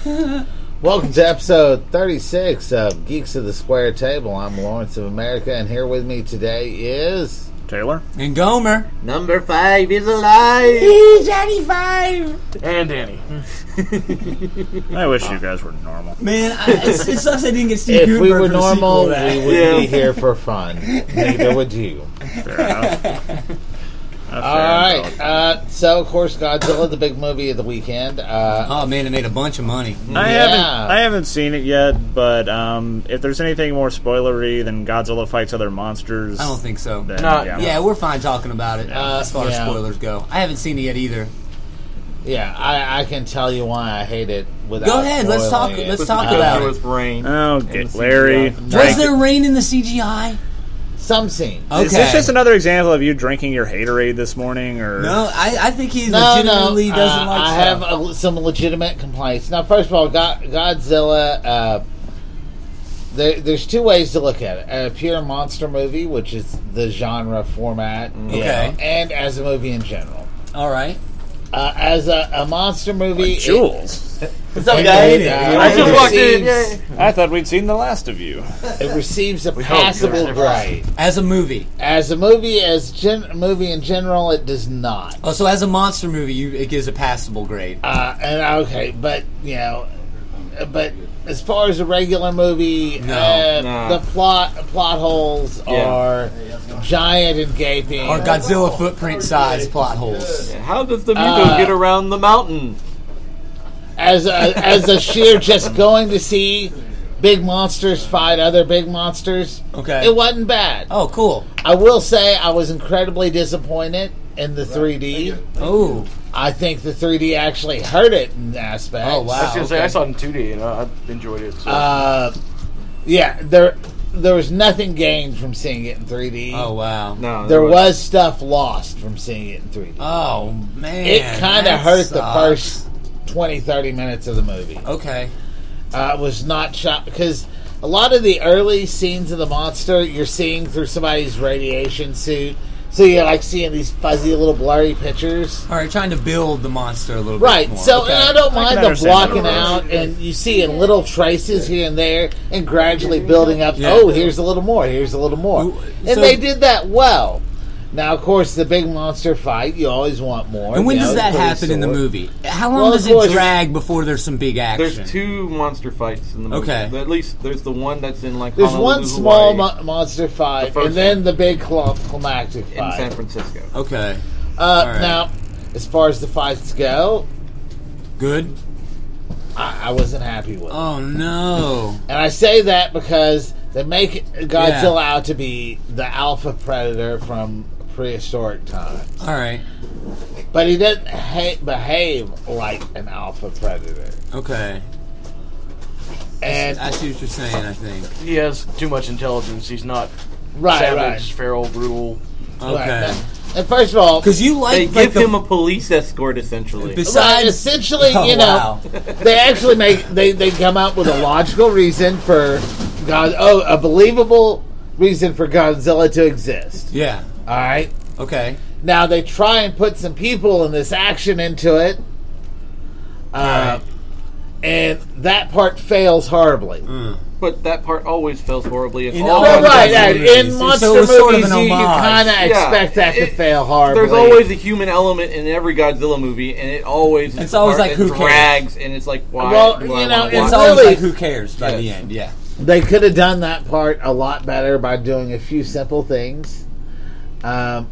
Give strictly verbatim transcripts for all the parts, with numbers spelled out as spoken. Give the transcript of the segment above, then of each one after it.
Welcome to episode thirty-six of Geeks of the Square Table. I'm Lawrence of America, and here with me today is... Taylor. And Gomer. Number five is alive. He's Johnny Five. And Danny. I wish you guys were normal. Man, I, it's, it sucks I didn't get Steve If Gutenberg we were for the normal, sequel to that. we would Yeah. be here for fun. Neither would you. Fair enough. Uh, All right. Uh, so, of course, Godzilla, the big movie of the weekend. Uh, Oh man, it made a bunch of money. I Yeah. haven't I haven't seen it yet, but um, if there's anything more spoilery than Godzilla fights other monsters, I don't think so. then, Not- yeah. Yeah, we're fine talking about it Uh, as far yeah. as spoilers go. I haven't seen it yet either. yeah, I, I can tell you why I hate it without Go ahead, let's talk- spoiling it. let's With talk the about it. with rain. Oh, and get the Larry. C G I. Was Drink- there rain in the C G I? Some scenes. Okay. Is this just another example of you drinking your haterade this morning, or No, I, I think he No, no. legitimately doesn't uh, like I stuff. have uh, some legitimate complaints. Now, first of all, God, Godzilla. Uh, there, there's two ways to look at it: a pure monster movie, which is the genre format, you Okay. know, and as a movie in general. All right. Uh, as a, a monster movie, Jules? What's up, it, guys? it, uh, I it just walked in, receives- I thought we'd seen the last of you. It receives a hope passable you're grade. As a movie. As a movie, as gen- movie in general, it does not. Oh, so as a monster movie, you it gives a passable grade. Uh, and okay, but you know, uh, but as far as a regular movie, No. uh, Nah. the plot plot holes Yeah. are giant and gaping. Or Godzilla footprint size plot holes. How does the Muto Uh, get around the mountain? As a, as a sheer just going to see big monsters fight other big monsters, Okay. it wasn't bad. Oh, cool. I will say I was incredibly disappointed in the three D. Oh. I think the three D actually hurt it in aspects. Oh, wow. I was gonna say okay. I saw it in two D and I I enjoyed it. So. Uh, yeah, there there was nothing gained from seeing it in three D. Oh, wow. No, There was stuff lost from seeing it in three D. Oh, man. it kind that of hurt the sucks. first twenty, thirty minutes of the movie. Okay. Uh, it was not shot because a lot of the early scenes of the monster you're seeing through somebody's radiation suit. So you're like seeing these fuzzy little blurry pictures. All right, trying to build the monster a little Right, bit more. so okay. and I don't I mind can the understand blocking that. out, and you see in little traces here and there, and gradually building up. Yeah. Oh, here's a little more. Here's a little more, Ooh, and so- they did that well. Now, of course, the big monster fight, you always want more. And when you does know, that it's pretty happen in the sore. movie? How long Well, does of it course- drag before there's some big action? There's two monster fights in the movie. Okay. At least there's the one that's in like There's Honolulu, one small Hawaii, mo- monster fight, The first and then one. the big cl- climactic in San fight. Francisco. Okay. Uh, right. Now, as far as the fights go, Good? I, I wasn't happy with it. Oh, no. And I say that because they make Godzilla out to be the alpha predator from prehistoric times. All right. But he doesn't ha- behave like an alpha predator. Okay. And I see what you're saying, I think. He has too much intelligence. He's not right, savage, right. feral, brutal. Okay. Right. And first of all, Because you They like, like give the, him a police escort, essentially. Bes- right, besides- essentially, Oh, you know, wow. they actually make they, they come up with a logical reason for God. Oh, a believable reason for Godzilla to exist. Yeah. All right. Okay. Now they try and put some people and this action into it, uh, Right. and that part fails horribly. Mm. But that part always fails horribly. In In all all Well, Godzilla right, Godzilla right. movies. In So monster it was movies, sort of an you, you homage. kind of Yeah, expect that to it- fail horribly. There's always a human element in every Godzilla movie, and it always It's always like, it who cares? drags, and it's like why? Well, do you I know, wanna it's It's watch always really- like, who cares by the Yes. end, yeah. They could have done that part a lot better by doing a few simple things. Um,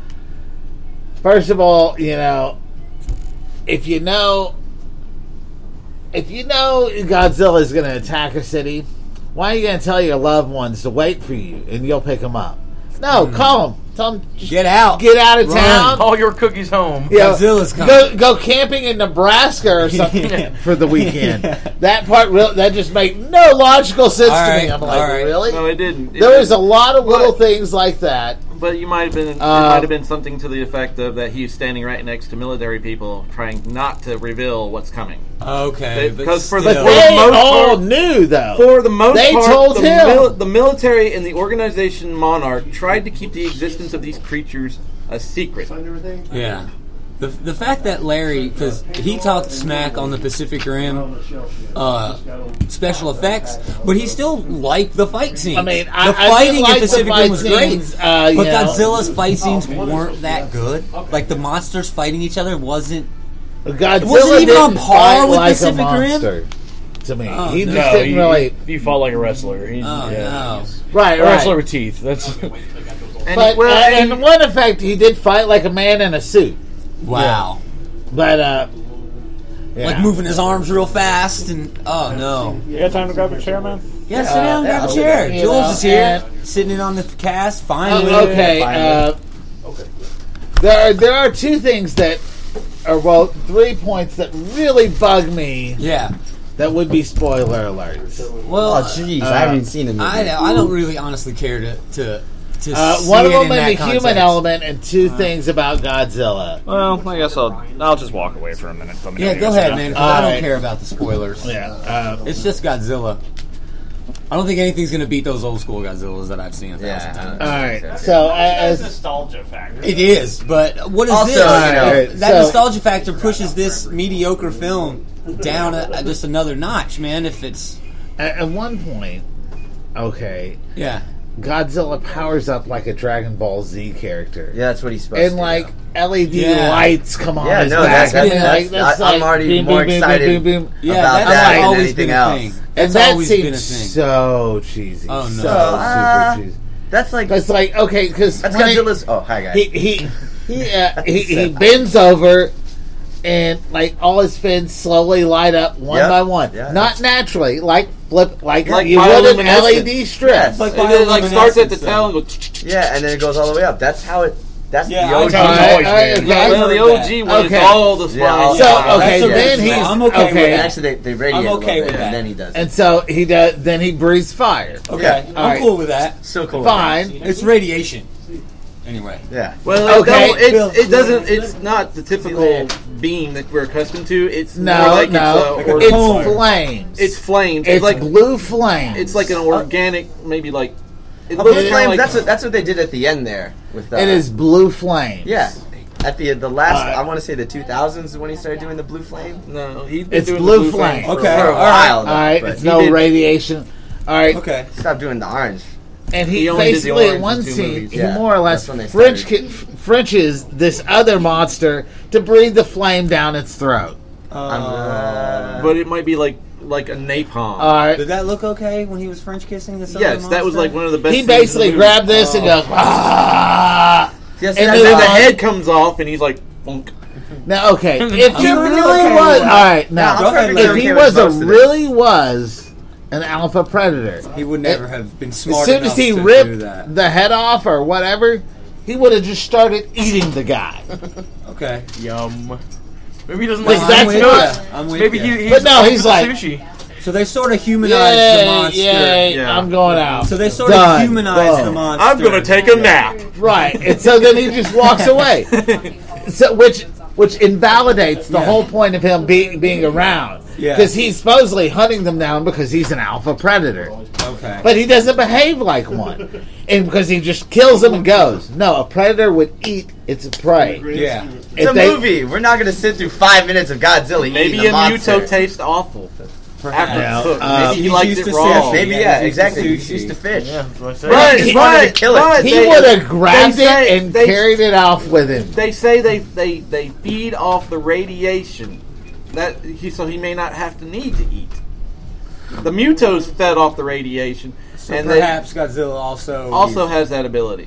first of all, you know, if you know, if you know Godzilla is going to attack a city, why are you going to tell your loved ones to wait for you and you'll pick them up? No, call them. Tell them just Get out. get out of Run. town. All your cookies home. You know, Godzilla's coming. Go, go camping in Nebraska or something Yeah. for the weekend. Yeah. That part, real, that just make no logical sense All to right, me. I'm all like, right. really? No, it didn't. It There was a didn't. lot of little But- things like that. But you might have been. it Uh, might have been something to the effect of that he's standing right next to military people, trying not to reveal what's coming. Okay. They- but because for still. the- But For they most all part- knew, though. For the most They part, told the, him. mil- the military and the organization Monarch tried to keep the existence of these creatures a secret. Yeah. The, the fact that Larry, because he talked smack on the Pacific Rim uh, special effects, but he still liked the fight scenes. I mean, the I, I fighting did like in Pacific the Rim fight was scenes, great, uh, you but know. Godzilla's fight scenes weren't that good. Like the monsters fighting each other wasn't. Godzilla wasn't even on didn't par fight with like Pacific a Rim? monster to me. Oh, he no. just No, didn't he, really. he fought like a wrestler. He, Oh yeah. no! Right, A wrestler right. with teeth. That's And But he, well, uh, and in one effect, he did fight like a man in a suit. Wow! But uh, yeah. Like moving his arms real fast and oh no! You got time to grab a chair, man? Yeah, sit down, yeah, grab a I'll chair. do that. Jules You know, is here, and- sitting in on the cast. Fine. Uh, with it. okay. Fine Uh, there are there are two things that are well, three points that really bug me. Yeah. That would be spoiler alerts. Well, Oh, jeez, I haven't even seen the movie. I, I don't really honestly care to to, to Uh, see one of it them in in that the context. human element, and two things about Godzilla. Well, I guess I'll I'll just walk away for a minute. Let me know Yeah, what go you guys ahead, got. man. 'Cause I don't Alright. care about the spoilers. Yeah. Uh, It's just Godzilla. I don't think anything's gonna beat those old school Godzillas that I've seen a thousand Yeah. times. all right. So uh, as nostalgia factor. It is, but what is Also, this? you know, If that so- nostalgia factor pushes this mediocre film down a, a- just another notch, man. If it's at, at one point, okay, yeah, Godzilla powers up like a Dragon Ball Z character, Yeah, that's what he's supposed and to like do. L E D Yeah. lights come on Yeah, his no, back. that's- I mean, that's- like, that's I- I'm like already boom, more boom, boom, excited. boom, boom, boom. yeah, About that's that like than always anything been a else. thing. And That's that always been a seems thing. so cheesy. Oh, no. So Uh, super cheesy. That's like It's like okay, because that's Godzilla's. Oh, hi guys. He he he, uh, he he bends over, and like all his fins slowly light up one Yep. by one, Yeah. not naturally, like flip, like, Like you would an bioluminescence. L E D strip. Yes. Like and then, like starts at the bioluminescence, tail and though. goes. Yeah, and then it goes all the way up. That's how it. That's Yeah, the O G. I- Alright, always alright, been. okay. Well, the O G one Okay. is all the Yeah, all- spines. So okay, That's then okay. he's I'm okay with okay, And actually, they, they radiate I'm a okay little with bit, that. and then he does. and so he does. Then he breathes fire. Okay, Yeah. I'm Alright. cool with that. so cool. Fine. It's radiation. Anyway, Yeah. Well, Okay. okay. Bill. it, it doesn't. It's not the typical beam that we're accustomed to. It's No, more like no, it's, a, or, it's cone. flames. it's flames. it's It's like blue flames. it's like an organic, maybe like. It Blue looks kinda flames. like- That's what that's what they did at the end there with. Uh, It is blue flames. Yeah. At the the last, Uh, I want to say the two thousands when he started doing the blue flame. No, he's been It's doing blue the blue flame. flame. Okay. For a all right. while. All right, but it's he no did- radiation. All right, okay. Stop doing the orange. and he, He only did the basically orange in one in two scene, movies. he Yeah, more or less that's when they French started. ki- Frenches this other monster to breathe the flame down its throat. I'm, uh, But it might be like like a napalm. All right, Did that look okay when he was French kissing this other yes, that was monster? like one of the best. he scenes in the basically movie. grabbed this and goes, ah. yes, and that's And then the how- head comes off, and he's like, "Funk." Now, okay, if he I'm really okay was, with all right, Yeah, now I'm Go ahead, perfectly if okay he with was a most of it. really was an alpha predator, He would never have been as smart soon enough as he to do ripped that. the head off or whatever, he would have just started eating the guy. Okay. Yum. Maybe he doesn't Like, like that's I'm with not- ya. I'm with Maybe ya. he, he's But no, open he's to like- sushi. So they sort of humanized the Yay, monster. yay, Yeah. I'm going out. So they sort Done. of humanized Boom. the monster. I'm gonna take a nap. Right, and so then he just walks away, so which which invalidates the Yeah. whole point of him being being around. Yeah. Because he's supposedly hunting them down because he's an alpha predator, Okay. but he doesn't behave like one, and because he just kills them and goes. No, a predator would eat its prey. yeah. It's If a they- movie. We're not going to sit through five minutes of Godzilla eating Maybe a a monster. muto tastes awful after Yeah, it's cooked. uh, Maybe he he's likes used it to raw. sushi. Maybe, Yeah, yeah, he's exactly. used He's to used to sushi. fish. Yeah, that's what I said. But, He but, wanted to kill it. but He they- would have grabbed they say- it and they- carried it off with him. They say they, they, they feed off the radiation. That he so he may not have to need to eat. The mutos fed off the radiation, So and they perhaps Godzilla also also used- has that ability.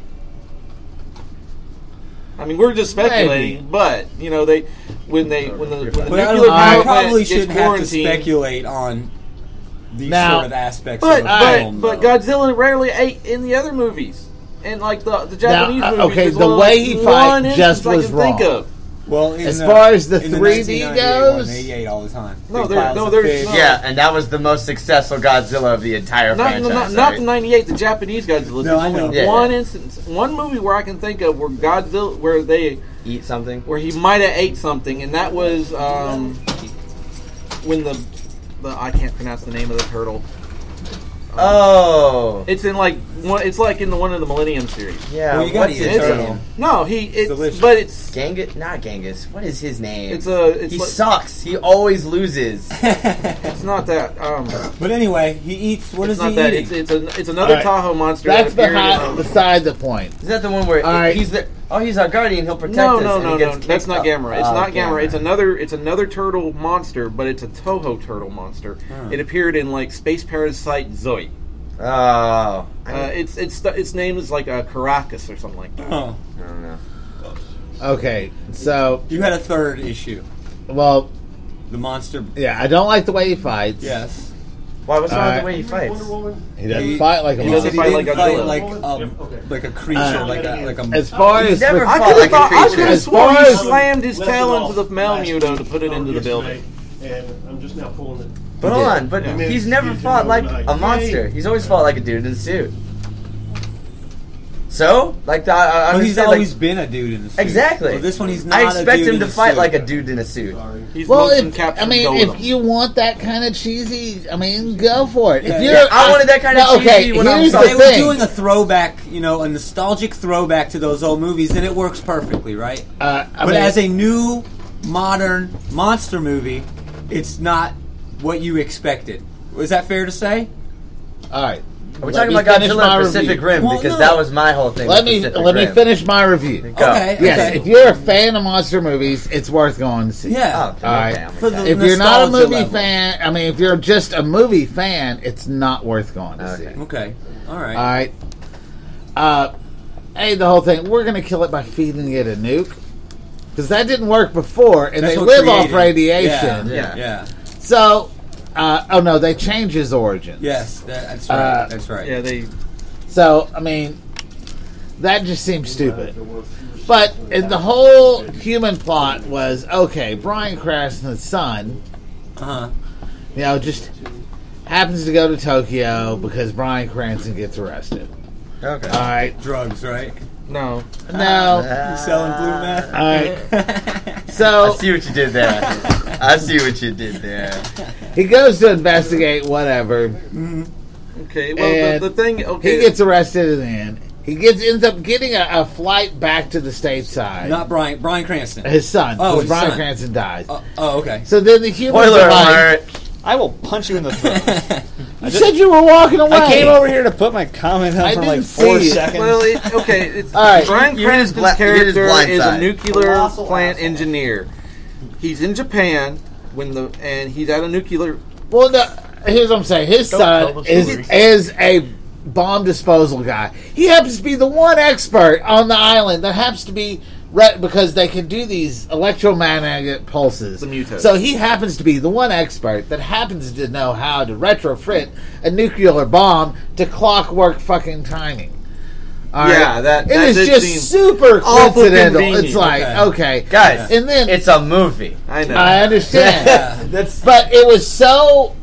I mean, we're just speculating, Maybe. but you know, they when they when the, when the But I, nuclear don't, I power probably plant gets shouldn't have to quarantined. speculate on these Now- sort of aspects But of the but film. but though. Godzilla rarely ate in the other movies, and like the the Japanese Now, uh, movies. okay, there's the only, way like, he one fight instance just I was can think wrong. of. Well, in As the, far as the in the three D nineteen ninety-eight one, goes- they ate all the time. No, Big there- piles no, of there's fish. no- Yeah, and that was the most successful Godzilla of the entire Not, franchise. not, not right? the ninety-eight, the Japanese Godzilla. No, There's I know. only Yeah, one yeah. instance, one movie where I can think of where Godzilla, where they, Eat something. where he might have ate something, and that was um, when the, the I can't pronounce the name of the turtle. Oh. It's in like one. It's like in the one of the Millennium series. Yeah. Well, you gotta what's eat his it. name? No, he. It's delicious. but it's Genghis? Not Genghis. What is his name? it's a. It's he like, sucks. He always loses. It's not that. Um, But anyway, he eats. What it's is not he that. eating? It's it's, a, it's another All right. Tahoe monster. That's that appeared behind, in, um, beside the point. Is that the one where All right. he's the? Oh, he's our guardian. He'll protect No, us. no, and no, he no. gets That's kicked not up. Gamera. It's Oh, not Gamera. Gamera. It's another. It's another turtle monster, but it's a Toho turtle monster. It appeared in like Space Parasite Zoe. Oh. I Uh, it's it's its name is like uh, Caracas or something like that. Oh, don't know. Okay, so, you had a third issue. well, The monster. yeah, I don't like the way he fights. Yes. Why? What's wrong with Alright. the way he fights? He doesn't He- fight like a he He doesn't monster. fight didn't like fight Godzilla. like um, like a creature, Uh, like a like a. As far He's as never with- I fought could like have a thought. I creature. could have As sworn far he as- slammed his Left tail it into off the last Malmuto week, to put it um, into the building. yesterday, And I'm just now pulling it. But hold on, but Yeah. he's never fought like a monster. He's always fought like a dude in a suit. So, like, the, I, I Well, he's understand, always like, been a dude in the suit. exactly. Well, this one he's not. I a expect dude him in to a fight suit. like a dude in a suit. Sorry. He's Well, motion if, captured I mean, Golem. if you want that kind of cheesy, I mean, go for it. Yeah. If you're, Yeah, I wanted that kind of no, okay, cheesy when I here's was the They thing. were doing a throwback, you know, a nostalgic throwback to those old movies, and it works perfectly, right? Uh, I but mean, as a new, modern monster movie, it's not what you expected. Is that fair to say? all right. We're Let talking me about finish Godzilla my and Pacific review. Rim Well, because no. that was my whole thing. Let with me Pacific let me Rim. finish my review. Go. Okay. Yes, okay. if you're a fan of monster movies, it's worth going to see. Yeah. Oh, okay, All right. I'm For the- excited. If you're not a Nostalgia movie level. fan, I mean, if you're just a movie fan, it's not worth going to Okay. see. Okay. All right. All right. Uh, hey, the whole thing. We're going to kill it by feeding it a nuke because that didn't work before, and That's they what live created- off radiation. Yeah. Yeah. Yeah. So, uh, oh no, they changed his origin. Yes. That, that's right. Uh, that's right. yeah, they So, I mean, that just seems stupid. But in the whole human plot was okay. Bryan Cranston's son, Uh huh. you know, just happens to go to Tokyo because Bryan Cranston gets arrested. Okay. All right. Drugs, right? no. No. He's selling blue meth. All right. I So see what you did there. I see what you did there. he goes to investigate whatever. Okay. Well, And the, the thing. Okay. He gets arrested and then he gets ends up getting a, a flight back to the stateside. Not Brian. Brian Cranston. his son. Oh, because his Bryan son. Cranston dies. Oh, oh, okay. So then the humans Spoiler are like, alert. I will punch you in the throat. you said you were walking away. I came over here to put my comment up I for didn't like four see it. seconds. Well, it, okay. It's, All right. Bryan You- you just Cranston's bla- you just character is a blindside. nuclear Colossal plant asshole. engineer. He's in Japan when the and he's at a nuclear. Well, no, here's what I'm saying. His Don't son tell the is story. is a bomb disposal guy. He happens to be the one expert on the island that happens to be re- because they can do these electromagnetic pulses. The mutos. So he happens to be the one expert that happens to know how to retrofit a nuclear bomb to clockwork fucking timing. All Yeah, that- it that is did just seem super awful coincidental. convenient. It's like Okay. okay, Guys, and then it's a movie. I know. I understand. Yeah. That's But it was so,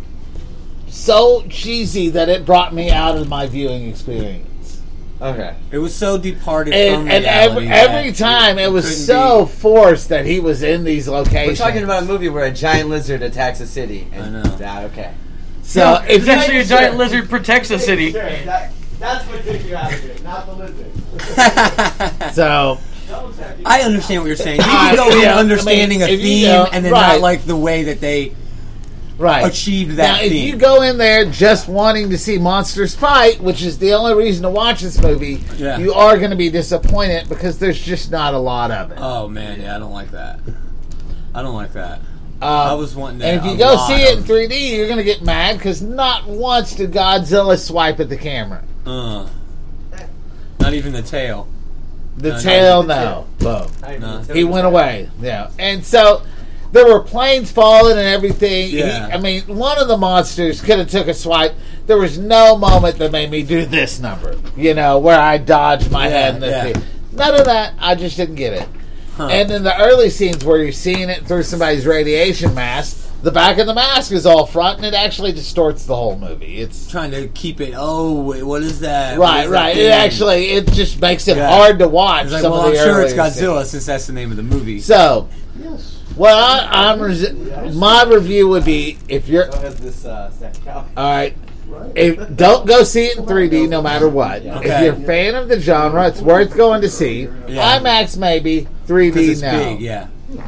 so cheesy that it brought me out of my viewing experience. okay. It was so departed And, from and reality. every, every that time it was couldn't so be- forced that he was in these We're locations. talking about a movie where a giant lizard attacks a city. And I know. That, okay. So if It's you, actually a giant lizard protects the city. That's what took you out of it, not the lizard. so I understand what you're saying. You I- can go in yeah, I understanding mean, a if you theme know- and then right. not like the way that they right achieved that now, if theme. you go in there just wanting to see monsters fight, which is the only reason to watch this movie, Yeah. you are going to be disappointed because there's just not a lot of it. Oh man, yeah, I don't like that. I don't like that. Um, I was wanting to. And if you a go lot see it in of- three D, you're going to get mad because not once did Godzilla swipe at the camera. uh, not even the tail. The No, no, tail, the no. Boom. No. He went away. Yeah. And so there were planes falling and everything. He- Yeah. I mean, one of the monsters could have took a swipe. There was no moment that made me do this number, you know, where I dodged my Yeah, head in the yeah. thing. None of that. I just didn't get it. Huh. And in the early scenes where you're seeing it through somebody's radiation mask, the back of the mask is all front, and it actually distorts the whole movie. It's Trying to keep it. Oh wait, what is that? What right, is that right. It thing? actually it just makes it Yeah. hard to watch. It's like, some well, of I'm the sure it's earlier Godzilla scenes. since that's the name of the movie. So, Well, I, I'm resi- my review would be if you're all This, uh, right. If, don't go see it in three D no matter what. Okay. If you're a fan of the genre, it's worth going to see. Yeah. IMAX maybe, three D It's no. big, yeah.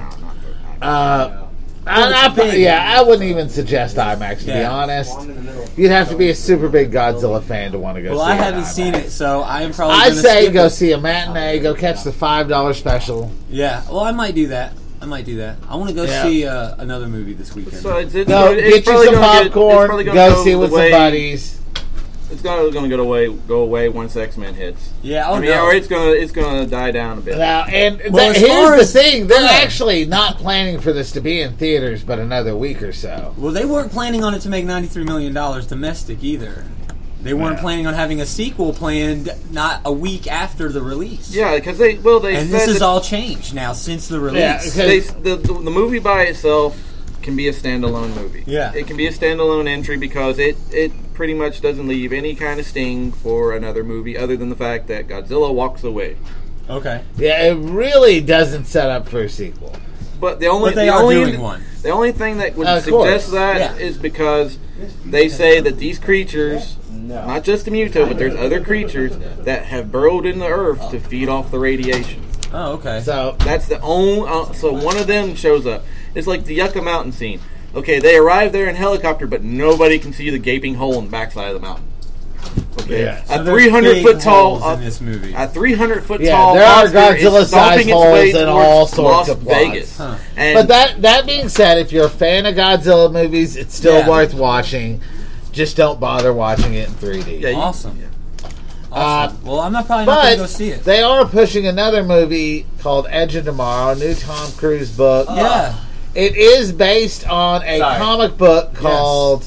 Uh, I, it's I, big. yeah, I wouldn't even suggest IMAX to be Yeah. honest. You'd have to be a super big Godzilla fan to want to go Well, see I it. haven't in seen IMAX. it, so I am probably. I'd gonna say skip go it. see a matinee. Go catch the five dollar special. Yeah, well, I might do that. I might do that. I want to go Yeah. see uh, another movie this weekend. So it's, it's, Go it's get you probably some gonna get- it's popcorn. probably gonna Go see it the with way- some buddies. It's going to go away, go away once X-Men hits. yeah, oh I mean, no. or it's going to it's going to die down a bit. Now, and Well, that, as far here's as- the thing: they're yeah. actually not planning for this to be in theaters, but another week or so. Well, they weren't planning on it to make ninety-three million dollars domestic either. They weren't Yeah. planning on having a sequel planned not a week after the release. Yeah, because they well they And said this is that all changed now since the release. Yeah, they, the, the the movie by itself can be a standalone movie. Yeah. it can be a standalone entry because it it pretty much doesn't leave any kind of sting for another movie other than the fact that Godzilla walks away. Okay. Yeah, it really doesn't set up for a sequel. But the only But they the are only, doing one. The only thing that would Of suggest course. that is Yeah. because they say that these creatures, not just the Muto, but there's other creatures that have burrowed in the earth to feed off the radiation. Oh, okay. So That's the only. Uh, so one of them shows up. It's like the Yucca Mountain scene. Okay, they arrive there in helicopter, but nobody can see the gaping hole in the backside of the mountain. Okay, Yeah. So a there's three hundred big foot tall. holes in uh, this movie. A three hundred foot Yeah, tall there are monster is Godzilla-sized stomping its way holes in towards all sorts Las of plots. Vegas. Huh. And But that that being said, if you're a fan of Godzilla movies, it's still Yeah. worth watching. Just don't bother watching it in three D. Yeah, you- Awesome. yeah. Awesome. well, I'm not probably not going to go But see it. they are pushing another movie called Edge of Tomorrow, a new Tom Cruise book. Yeah. It is based on a Sorry. comic book called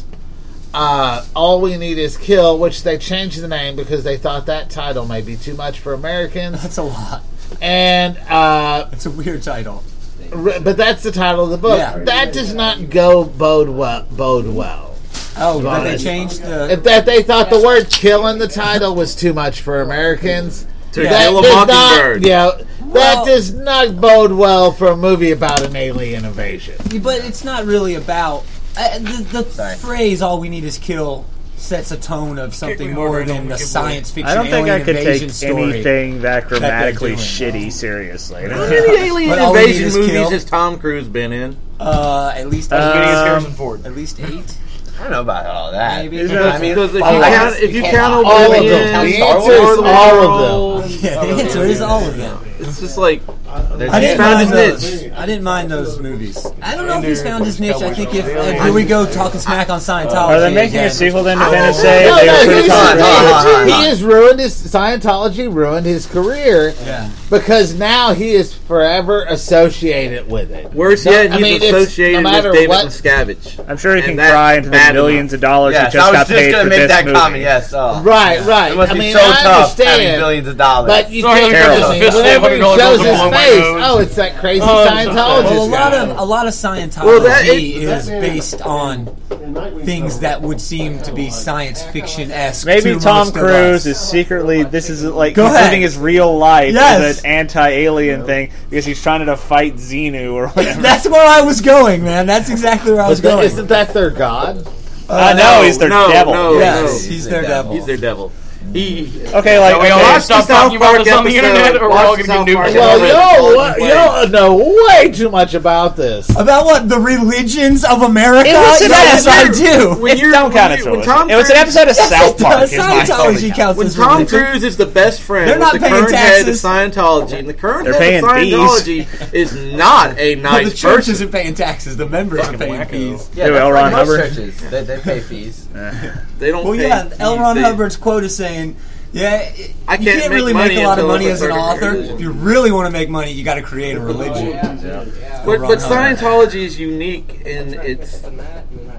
uh, All We Need Is Kill, which they changed the name because they thought that title may be too much for Americans. That's a lot. And uh, It's a weird title. r- but that's the title of the book. Yeah. That does not go bode well. Bode well. Oh, but they Honest. changed the. If that they thought the word "kill" in the title was too much for Americans. To Yeah. That kill a does mockingbird. Not, yeah, Well- that does not bode well for a movie about an alien invasion. But it's not really about. Uh, the the Sorry. phrase "all we need is kill" sets a tone of something more than the science fiction I don't think I alien could invasion take story. anything that grammatically doing. shitty seriously. How many alien But all we need invasion is movies kill. has Tom Cruise been in? Uh, at least Um, Harrison Ford. at least eight, I don't know about all that. maybe. Is Because, I mean, because if you oh, count, yes, if you you count can't- all of Oblivion, them. The War answer is of the all of Worlds, Yeah, the answer is all of them. It's just like There's I didn't found mind his those. niche. I didn't mind those movies. I don't know if he's found his niche. I think if uh, here we go talking smack on Scientology. Are they making again. a sequel to Independence Day? No, They no, were pretty he's- Hold on, hold on, hold on, he, hold on. he has ruined his Scientology, ruined his career Yeah. because now he is forever associated with it. worse No, yet, I he's mean, it's- associated no matter with David what- Miscavige. I'm sure he can And that's cry into the bad millions of enough. dollars Yes, he just I was got just paid gonna for make this that movie. comment. Yes. Oh. Right, right. It must I be mean, so I tough having understand, billions of dollars. but you Sorry, can't. Terrible. I mean, Fist whenever he $100 shows goes his along my face, nose. oh, it's that crazy Oh, I'm so Scientologist Well, a lot guy. of a lot of Scientology Well, that- it- is based on things that would seem to be science fiction esque. Maybe Tom Cruise is secretly this is like Go he's ahead. living his real life Yes. as an anti-alien thing because he's trying to fight Xenu or whatever. That's where I was going, man. That's exactly where I was But going. isn't that their god? I know he's their no, devil. no, yes, no. he's, He's their their devil. He's their devil. He. Okay, like Are we okay. allowed to Watch stop the South talking about Park this on the episode. internet, or we're Watch all the going to be South Park nuked? Well, episode. y'all, y'all know way too much about this. About what? The religions of America? It was an Yes, I episode- do. When It's you're- don't count when it you- to when us. Tom It was an Cruise- episode of South Park. is my Scientology only counts When as Tom religion. Cruise is the best friend They're not with the paying current head of taxes. Scientology, and the current They're head of paying Scientology is not a Well, nice the church person. isn't paying taxes. The members are paying wacko. fees. Yeah, Who, that's L. like Ron most Hubbard? churches. They, they pay fees. They don't. Well, pay yeah, L. fees. Ron They- Hubbard's quote is saying, "Yeah, it- I you can't can't make really money make a lot of until money it's as a an certain author. religion." If you really want to make money, you got to create a religion." But, Ron but Hubbard. Scientology is unique in its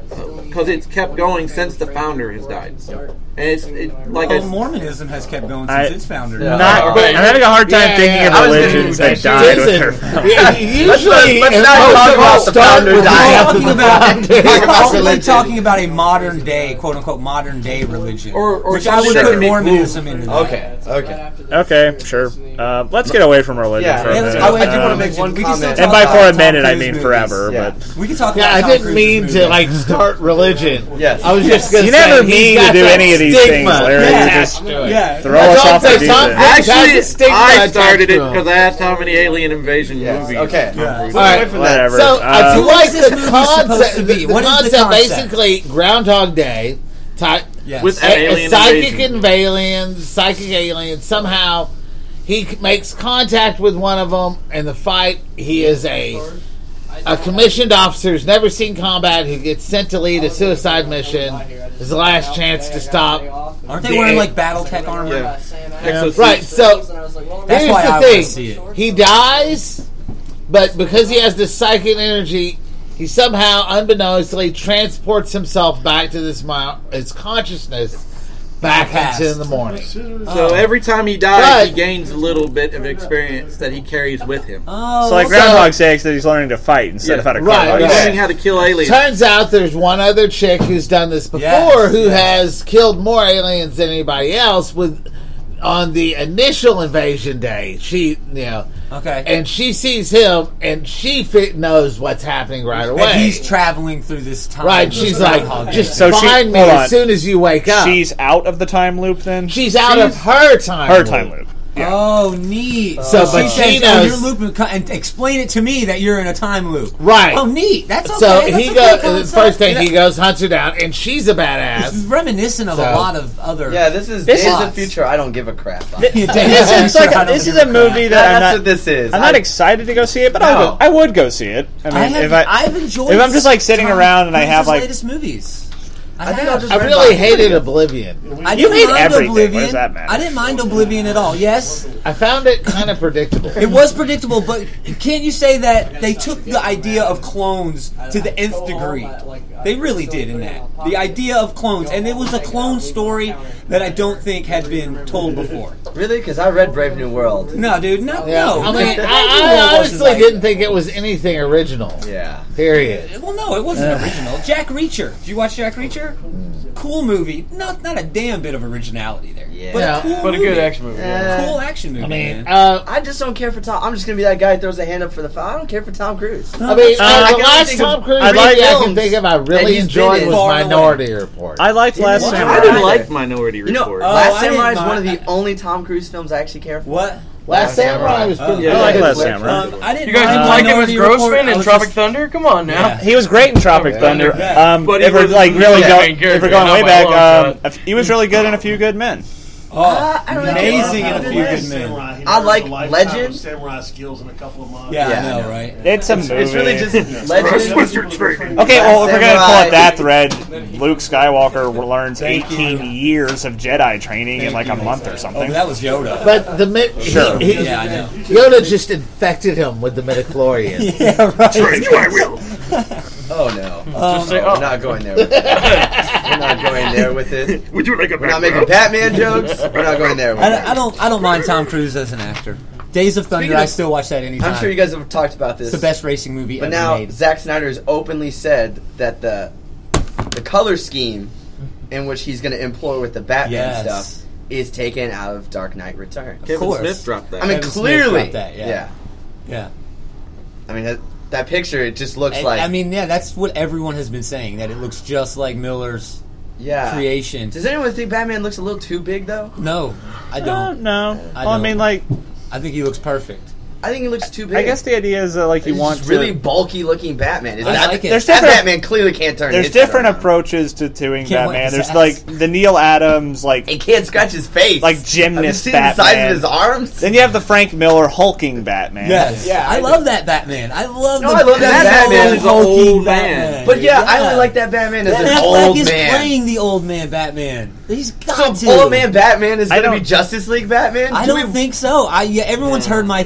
because it's kept going since the founder has died. And it's it, like Well, I, Mormonism has kept going since I- its founder. Yeah. Not, Right. I'm having a hard time Yeah, thinking yeah, of I was religions gonna- that died with their Listen, founder. yeah, usually, let's if not most talk of about us the start founder with dying. the Talking about, founder. he's Talk about possibly religion. talking about a modern day, quote unquote, modern day religion, Or- or which I would something put that can Mormonism into. that. Okay, okay. Okay, sure. Uh, let's get away from religion Yeah, for a Yeah, minute. let's go away I do from wanna religion. make one We can still comment. talk and by about for a Tom minute, I Cruise mean movies. forever. Yeah. But We can talk Yeah, about I Tom didn't Cruise's mean movies. to like start religion. Yes. I was just going You to say never he's mean to got do that any of these stigma things, Larry. You attached just to it. Yeah. throw That's us all off the I'm deep saying. end. Has actually a stigma I attached started it to him. because I asked how many alien invasion Yes. movies. Okay. Yeah. Moving All right. away from that. Whatever. So Uh, I feel what like is this the movie supposed concept, to the, be? the What is the concept, concept? basically Groundhog Day, type, Yes. With a, alien a psychic invasion. aliens, psychic aliens. Somehow, he c- makes contact with one of them in the fight. He is a a commissioned officer who's never seen combat, who gets sent to lead a suicide mission. His last chance to stop. Aren't they wearing like BattleTech armor? Yeah. Yeah. Exosuits. Right. So That's here's why the I thing: wanna see it. he dies, but because he has this psychic energy, he somehow, unbeknownstly, transports himself back to this mo- his consciousness back Past. into the morning. So every time he dies, But- he gains a little bit of experience that he carries with him. Oh, So like okay. Groundhog Day, that he's learning to fight instead Yeah. of how to Right, carve He's right. learning how to kill aliens. Turns out there's one other chick who's done this before, Yes, who yes. has killed more aliens than anybody else. With on the initial invasion day, she you know. Okay. And she sees him, and she fit knows what's happening right away. And he's traveling through this time. right. She's like, Groundhog just Day. So she- find me hold as on. soon as you wake up. She's out of the time loop then? She's out she's- of her time. Her loop. time loop. Oh, neat. So, she but says, she "Oh, knows- you're looping, co- and explain it to me that you're in a time loop." Right. Oh, neat. That's okay. So That's he a goes. good concept. First thing he Yeah. goes, hunts her down, and she's a It's badass. reminiscent of So- a lot of other. Yeah, this is This Days is- of Future. I don't give a crap. About. Yeah, This is like I a, don't this give is a crap. movie that That's I'm not. what this is. I'm not I- excited to go see it, but I'll No. go, I would go see it. I mean, I have, if I, I've enjoyed. if I'm just, like, sitting Tom around and I have, Cruise's like- latest movies. I, I think have. I'll just I rent really mine. hated Oblivion. I You didn't hate mind everything. What Oblivion. does that matter? I didn't mind Oblivion at all. Yes, I found it kind of predictable. it was predictable, but can't you say that they took the idea of clones to the nth degree? They really did in that. The idea of clones, and it was a clone story that I don't think had been told before. Really? Because I read Brave New World. No, dude, no, Yeah, no. I mean, Brave New I, World I wasn't honestly like- didn't think it was anything original. Yeah. Period. Well, no, it wasn't original. Jack Reacher. Did you watch Jack Reacher? Cool movie. Not not a damn bit of originality there. Yeah. But Yeah. a cool But a movie. good action movie. Eh, Cool action movie, I mean, man. uh, I just don't care for Tom. I'm just gonna be that guy who throws a hand up for the. I don't care for Tom Cruise. I mean, Uh, uh, I the can last think of- Tom Cruise I movie like I can films think of I that really he's enjoyed been in. was Far and Minority Report. I liked Last Well, Samurai. I didn't either. like Minority You know, Report. Oh, Last I didn't Samurai is mind- one of the only Tom Cruise films I actually care for. What? Last Samurai was pretty Yeah, I like good. Last Samurai. Um, I didn't You guys mind didn't like him as Minority Report. Grossman I in was Tropic just- Thunder? Come on now. Yeah. He was great in Tropic Yeah. Thunder. Yeah. Um, But if he we're was like the really main go, character, if we're going not way by back, a long um, if- he was really good in A Few Good Men. Oh, Uh, I don't know. amazing in a The few Last good men. Samurai, he I learns like a lifetime Legend. of samurai skills in a couple of months. Yeah, Yeah, I know, I know. right? It's a movie. It's really just Legend. Legend. Okay, well, if we're gonna pull Samurai. at that thread, Luke Skywalker learns Thank eighteen you. years of Jedi training in Thank like you. a month or Oh, something. that was Yoda. But the mi- Sure. he, he, Yeah, I know. Yoda just infected him with the midichlorian. Yeah, right. Oh no. Just say, We're oh, not going there with it. We're not going there with it. Would you like a We're not making Batman jokes. We're not going there with I, it. don't- I don't. I don't mind Tom Cruise as an actor. Days of Thunder. Speaking of- I still watch that anytime. I'm sure you guys have talked about this. It's the best racing movie But ever now made. Zack Snyder has openly said that the the color scheme in which he's going to employ with the Batman Yes. stuff is taken out of Dark Knight Returns. Kevin course. Smith dropped that. I mean, Kevin Smith clearly, dropped that, yeah. Yeah. I mean, that, that picture it just looks And, like. I mean, yeah, that's what everyone has been saying. That it looks just like Miller's yeah. creation. Does anyone think Batman looks a little too big though? No, I No, don't. no. I Well, I don't. mean, like, I think he looks perfect. I think he looks too big. I guess the idea is that like you He's want just really to. bulky looking Batman. Is I that, like it. There's that different. Batman clearly can't turn. There's his head different around. approaches to doing Can't wait Batman. for There's his like the Neil Adams, like He can't scratch his face. like Have you gymnast seen the size Batman. of his arms? Then you have the Frank Miller hulking Batman. Yes. Yeah, I, I love that Batman. I love. No, the I love that Batman is an hulking old man. But yeah, I only like that Batman as Ben an Affleck old is man. playing the old man Batman. He's got So to. old man Batman is I going to be don't- Justice League Batman? I Do don't we- think so. I yeah, everyone's heard my theory on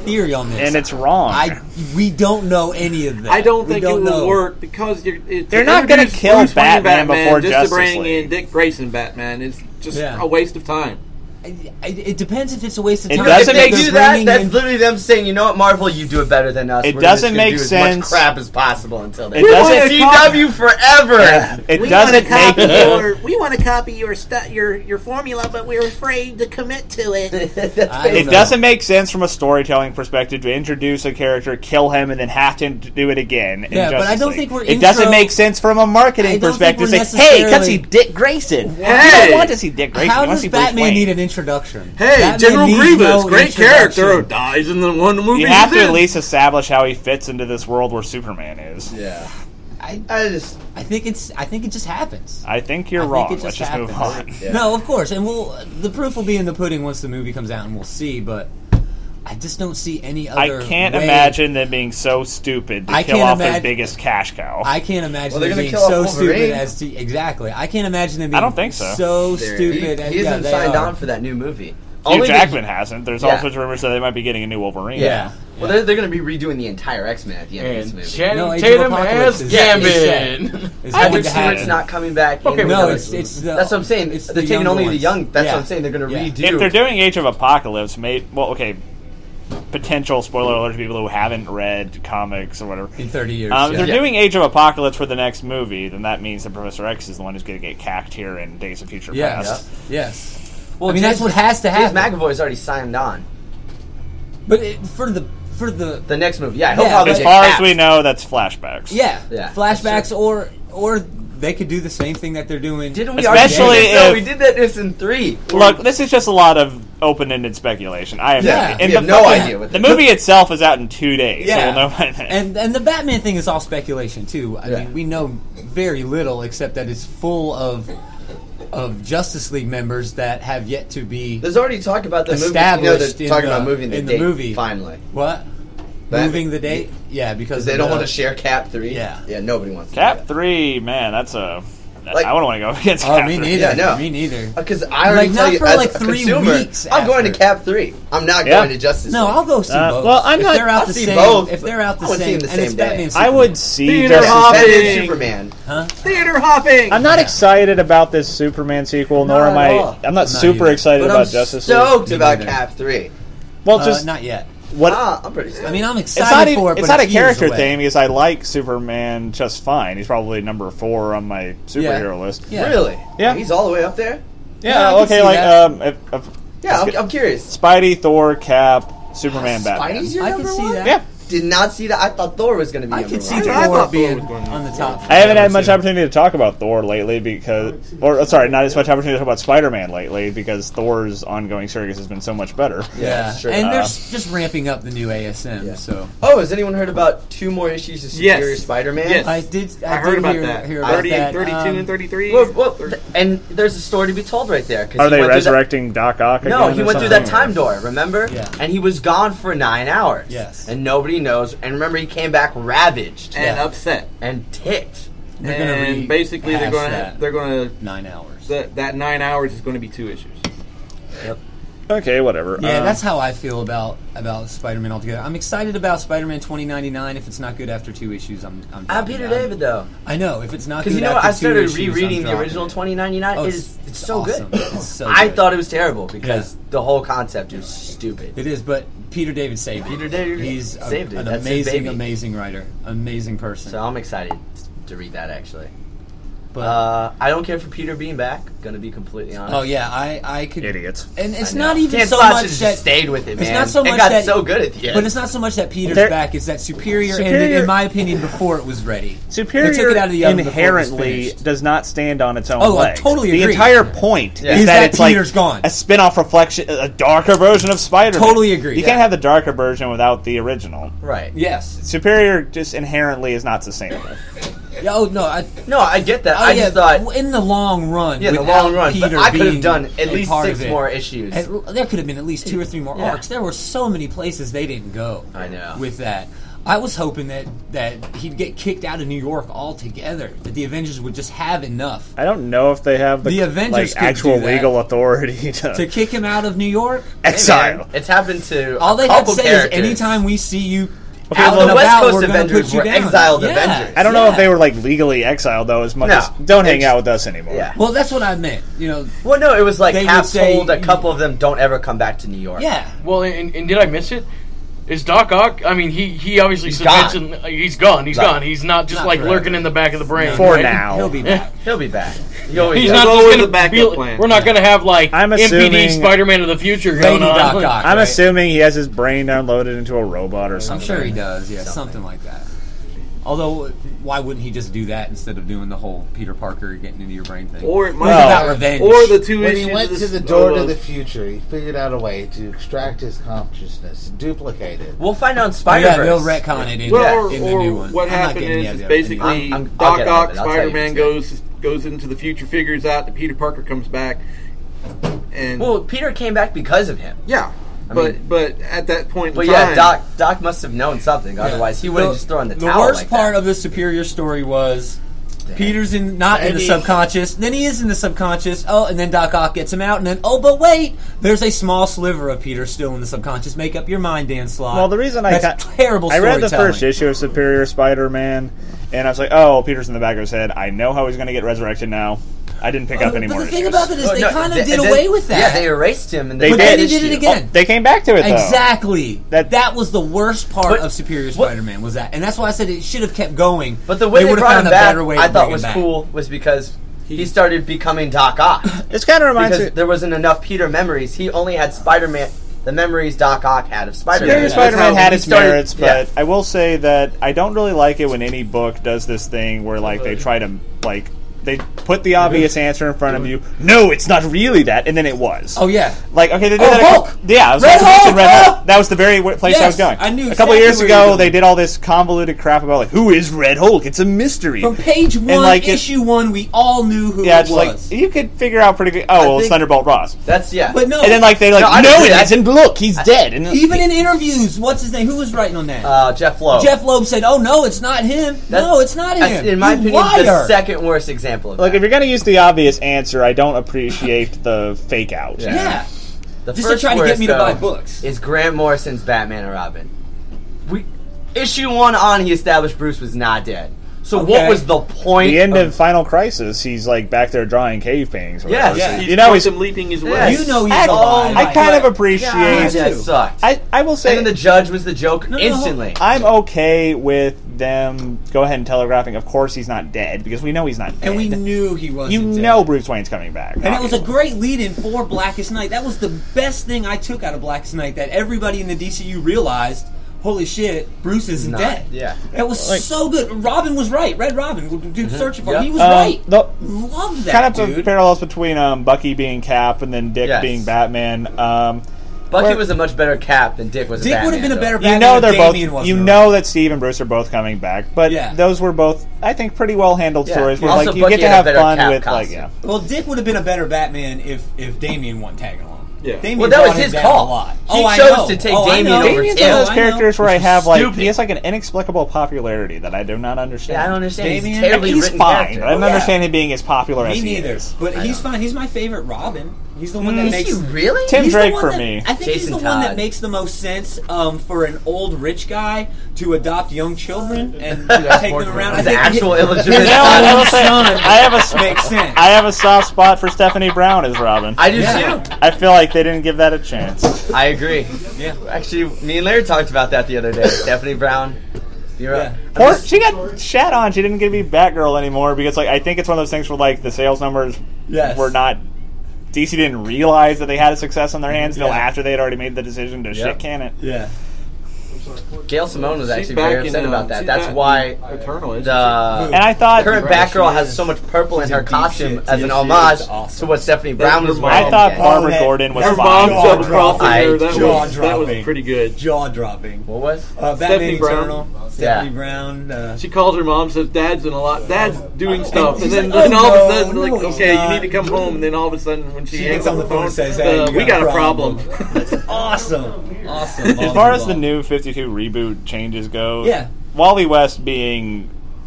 on this. And it's wrong. I we don't know any of that. I don't We think it will know. work because you're. It, They're to not gonna introduce kill Bruce Wayne Batman before just Justice to bring League. in Dick Grayson Batman is just Yeah. a waste of time. I- I- It depends if it's a waste of It time. doesn't if they make do They're that, bringing that's in- literally them saying, you know what, Marvel, you do it better than us. It We're doesn't just gonna make do as sense- much crap as possible until then. It doesn't- C W forever. It we doesn't want to make copy your we want to copy your stu- your your formula, but we're afraid to commit to it. I don't It know. doesn't make sense from a storytelling perspective to introduce a character, kill him, and then have to do it again. in Yeah, but I Justice don't League. think we're It doesn't intro- make sense from a I marketing don't perspective. think Say, we're hey, come necessarily- see Dick Grayson. You Hey! don't want to see Dick Grayson. How you want does to see Bruce Batman Wayne. need an introduction? Hey, Batman General needs Grievous, no great introduction. character, dies in the one movie. You have he's to at in. least establish how he fits into this world where Superman is. Yeah. I, I just. I think it's. I think it just happens. I think you're I think wrong. it Let's just just move happens. on. Yeah. No, of course, and we'll. The proof will be in the pudding once the movie comes out, and we'll see. But I just don't see any other. I can't way. imagine them being so stupid to I kill can't off their imagine- biggest cash cow. I can't imagine Well, they're them gonna being kill off so Wolverine. stupid as to exactly. I can't imagine them being. I don't think so. So He, stupid. as, he yeah, isn't they signed are. on for that new movie. Hugh Only the- Jackman hasn't. There's Yeah. all sorts of rumors that they might be getting a new Wolverine. Yeah. Well, they're, they're going to be redoing the entire X-Men at the end of this And movie. Channing No, Age of Tatum Apocalypse as is- Gambit. is set. It's going Patrick to happen. Stewart's not coming back. Okay, in No, the- it's it's the, That's what I'm saying. It's They're the taking younger only the ones. young. That's Yeah. what I'm saying. They're going to Yeah. redo. If they're doing Age of Apocalypse, may well, okay. Potential spoiler alert to people who haven't read comics or whatever. in thirty years. Um, if yeah. they're Yeah. doing Age of Apocalypse for the next movie, then that means that Professor X is the one who's going to get cacked here in Days of Future Yes. Past. Yes. well, I mean, James- that's what has to James happen. McAvoy's already signed on. But it, for the for the The next movie, yeah. I hope Yeah, how they As get far as capped. we know, that's flashbacks. yeah, Yeah, flashbacks that's or or they could do the same thing that they're doing. Didn't we Especially already do this? No, if- we did that this in three. Look, this is just a lot of open-ended speculation. I have, Yeah. and We have the no fucking- idea what The the- movie itself is out in two days, Yeah. so we'll know by then. And and the Batman thing is all speculation too. I Yeah. mean, we know very little except that it's full of of Justice League members that have yet to be There's already talk about the movie. You know, established they're in talking the, about moving the in date the movie. finally. What? Batman- Moving the date? Yeah, because Because they of don't the- want to share Cap three. Yeah. yeah. Nobody wants to Cap do that. three, man, that's a. Like- I wouldn't want to go up against Oh, Cap me three. neither. Yeah, no. Me neither. Because I already Like, tell not you, for, as like, a three consumer, weeks I'm going to after. Cap three. I'm not Yeah. going to Justice No, League. I'll go see Uh, both. well, I'm if not- they're out I'll the see same, both, if they're out the I would see same, them the and it's same day. Batman. I Superman. would see Theater Justice hopping. Batman Superman. Huh? Theater hopping. I'm not excited about this Superman sequel, nor Not am at I. all. I'm not I'm not super either. excited But about I'm Justice League. stoked Me about neither. Cap three. Well, Uh, just not yet. what? Ah, I'm pretty stoked. I mean, I'm it's excited not. Even, for it, it's but not a it's years character away. thing because I like Superman just fine. He's probably number four on my superhero list. Yeah. Really? Yeah. He's all the way up there? Yeah, Yeah, I can okay, see like that. um, if, if Yeah, I'm, I'm curious. Spidey, Thor, Cap, Superman, Batman. Spidey's your I can number see one? that. Yeah, Did not see that. I thought Thor was going to be I number could see one. I Thor thought Thor being was going to be on the number top. I haven't had much too. opportunity to talk about Thor lately because, or uh, sorry, not as much opportunity to talk about Spider-Man lately because Thor's ongoing series has been so much better. Yeah, that's true. and they're Uh, s- just ramping up the new A S M. Yeah. So Oh, has anyone heard about two more issues of Yes. Superior Spider-Man? Yes. I did. I, I heard did about hear, that. Hear about thirty that. and thirty-two Um, and thirty-three. Well, well, th- and there's a story to be told right there. 'cause Are he they went through that- resurrecting Doc Ock again? No, he or went through that something? time door, remember? Yeah. And he was gone for nine hours. Yes. And nobody knows. And remember, he came back ravaged and Yeah. upset. and ticked. They're gonna and re- basically they're hash going to that. they're going to nine hours. that that nine hours is going to be two issues. Okay, whatever. Yeah, Um, that's how I feel about about Spider-Man altogether. I'm excited about Spider-Man twenty ninety-nine. If it's not good after two issues, I'm. I'm Ah, dropping Peter it. David, though. I know if it's not Because good you know what? after I started two issues, rereading I'm the dropping original it. twenty ninety-nine. Oh, it it's- is it's it's so awesome. good. It's so I good. thought it was terrible because Yeah. the whole concept is stupid. It is, but Peter David saved it. Peter David He's a- saved it. an That's his amazing, baby. amazing writer, amazing person. So I'm excited to read that actually. but Uh, I don't care for Peter being back. Gonna be completely honest. oh yeah, I I could. idiots. And it's I know. not even Dan so Slott much should've that just stayed with it, It's man. not so much it got that- so good at the end. But it's not so much that Peter's There- back; it's that Superior, Superior- ended, in my opinion, before it was ready. Superior They took it out of the oven before it was inherently finished. does not stand on its own Oh, I legs. totally The agree. entire point Yeah. is Is that, that it's Peter's like gone. a spin-off reflection, a darker version of Spider-Man. Totally agree. You Yeah. can't have the darker version without the original. right. Yes. Superior just inherently is not sustainable. Yeah, oh no, I. No, I get that. Oh, I yeah, just thought, in the long run. yeah, in the without long run. But Peter I could have being done at a least part six of it, more issues. and there could have been at least two or three more Yeah. arcs. There were so many places they didn't go. I know. With that, I was hoping that, that he'd get kicked out of New York altogether. That the Avengers would just have enough I don't know if they have the, The Avengers like could actual do that. legal authority to, to kick him out of New York. exile. It's happened to All a they have to couple say characters. is, anytime we see you Okay, out well, and the West about, Coast we're going to Avengers put you were down. exiled Yeah. Avengers. I don't know Yeah. if they were like legally exiled though, as much No. as don't hang They out with us anymore. Yeah. Well, that's what I meant. You know, Well, no, it was like They Cap would say- told a couple of them, don't ever come back to New York. yeah. Well, and, and did I miss it? Is Doc Ock? I mean, he he obviously He's submits gone. and he's gone. He's Gone. gone. He's not just Not like forever. lurking in the back of the brain. For right? now. He'll be back. He'll be back. He always He's does. not There's just always gonna a backup be- plan. We're not going to have like I'm M P D assuming- Spider-Man of the future Lady going on. Doc Like, Ock. I'm right? assuming he has his brain downloaded into a robot or I'm something. sure he does. Yeah, Something. something like that. Although, why wouldn't he just do that instead of doing the whole Peter Parker getting into your brain thing? Or it might Well- be about revenge. Or the two When issues. he went of to this- the door oh, to uh, the future, he figured out a way to extract his consciousness and duplicate it. We'll find out in Oh, Spider-Verse. yeah, they'll retcon it in, Well, in or, the or new one. what I'm not happened getting is, the is other basically I'm- I'm- I'll Doc get Ock, it, I'll tell you Spider-Man what's goes goes into the future, figures out that Peter Parker comes back, and Well, Peter came back because of him. yeah, I but mean- but at that point, But in yeah, time, Doc Doc must have known something. Otherwise, he wouldn't The- just throw in the, the towel worst like part that. of the Superior story was Peter's in not in the Maybe- subconscious, then he is in the subconscious. Oh, and then Doc Ock gets him out, and then oh, but wait, there's a small sliver of Peter still in the subconscious. Make up your mind, Dan Slott. Well, the reason I That's got, terrible. I read the storytelling. first issue of Superior Spider-Man, and I was like, "Oh, Peter's in the back of his head. I know how he's going to get resurrected now." I didn't pick up any but more the thing issues. about it is, Oh, they no, kind of they- did they- away with that. Yeah, they erased him, and They they but did. then he did it again. Oh, they came back to it though. Exactly. That- That was the worst part But- of Superior what- Spider-Man was that, and that's why I said it should have kept going. But the way they, would have brought found him a back, better way I to thought bring him was back. cool, was because he started becoming Doc Ock. This kind of reminds because me. there wasn't enough Peter memories. He only had Spider-Man, the memories Doc Ock had of Spider-Man. Superior That's Spider-Man how had he its started- merits, but yeah. I will say that I don't really like it when any book does this thing where like they try to like they put the obvious answer in front of you. No, it's not really that, and then it was. Oh yeah. Like, okay, they did Oh, that. A Hulk! couple, yeah, I was Red about to mention Hulk! Red Oh! Hulk. That was the very w- place I was Yes, going. I knew a couple exactly years where you were ago, going. they did all this convoluted crap about like who is Red Hulk? It's a mystery. From page one, like, it- issue one, we all knew who yeah, it it's was. like you could figure out pretty good. Oh, well, it's think- Thunderbolt Ross. That's yeah. but no, And then like they like No, I no, agree. it I- isn't. Look, he's dead. And even in interviews, what's his name? Who was writing on that? uh, Jeff Loeb. Jeff Loeb said, "Oh no, it's not him. That's- no, it's not him." That's, in my You opinion, the liar. second worst example of like that. if you're gonna use the obvious answer, I don't appreciate the fake out. Yeah. Yeah, The just to first try to get worst, me to buy though, books. is Grant Morrison's Batman and Robin. We issue one on, he established Bruce was not dead. So Okay. what was the point? The end of, of Final Crisis, he's like back there drawing cave paintings. Or Yeah, whatever. yeah. he's You know, he's. him leaping his way. Yeah, You know he's I, alive. I kind of God, appreciate. that too. sucked. I I will say. and then the judge was the joke No, no, instantly. I'm okay with them go ahead and telegraphing. Of course, he's not dead because we know he's not dead. and we knew he wasn't. you dead. know Bruce Wayne's coming back, And it was a obviously. great lead-in for Blackest Night. That was the best thing I took out of Blackest Night. That everybody in the D C U realized, holy shit, Bruce isn't Not- dead. yeah. It was Like- so good. Robin was right. Red Robin, dude, searching for Yeah. him. He was Um, right. the- Loved that, kind of the dude. parallels between um, Bucky being Cap and then Dick Yes. being Batman. Um, Bucky where- was a much better Cap than Dick was a Dick Batman. would have been a though. better you Batman know if they're both. Damian wasn't You around. know that Steve and Bruce are both coming back, but Yeah. those were both, I think, pretty well handled Yeah. stories. Where Also, like you Bucky get to had a have better fun Cap with like costume. yeah. Well, Dick would have been a better Batman if if Damian wasn't tagging along. Yeah. Damian Well, that was brought him his down call. A lot. He oh, I chose know. to take oh, I Damian know. over Damian's Tim. one of Oh, those I characters know. where I have like Stupid. he has like an inexplicable popularity that I do not understand. Yeah, I don't understand. Damian- He's a terribly He's written fine. character. I don't Oh, yeah. understand him being as popular Me as he neither. is. But I he's know. fine. He's my favorite Robin. He's the one that Is makes. he really? Tim He's the Drake one for that- me. I think he's Jason the one that Todd. makes the most sense um, for an old rich guy to adopt young children and that's take more them around. He's I an think actual his- illegitimate his No, I will own say- son I have a s- makes sense. I have a soft spot for Stephanie Brown as Robin. I do Yeah. too. I feel like they didn't give that a chance. I agree. Yeah. Actually, me and Larry talked about that the other day. Stephanie Brown. You're Yeah. right. Poor, she got shat on. She didn't get to be Batgirl anymore because, like, I think it's one of those things where, like, the sales numbers Yes. were not. D C didn't realize that they had a success on their hands until Yeah. after they had already made the decision to Yep. shit can it. Yeah. Gail Simone was She's actually back very in, upset uh, about that. she's That's back why in Eternal, isn't the And I thought, current Right, Batgirl she has is. so much purple in She's her in deep costume shit. as Yeah, an she homage is awesome. to what Stephanie Brown Her was mom- wearing. I thought Yeah. Barbara Oh, that- Gordon was Her fine. mom Jaw jumped dropping. across her. That Jaw was, that was dropping. pretty good. Jaw dropping. What was? Uh, Stephanie Batman Brown. Eternal. Stephanie Brown. Uh, She calls her mom, says, "Dad's in a lot. Dad's doing stuff," and he's then, like, then "Oh, all of a no, sudden, no, like, he's "Okay, not." you need to come home." And then all of a sudden, when she, She hangs gets up on the phone and says, "Hey, uh, you "We got got a a problem." problem. awesome. Awesome. As far as the new fifty-two two reboot changes go, Yeah. Wally West being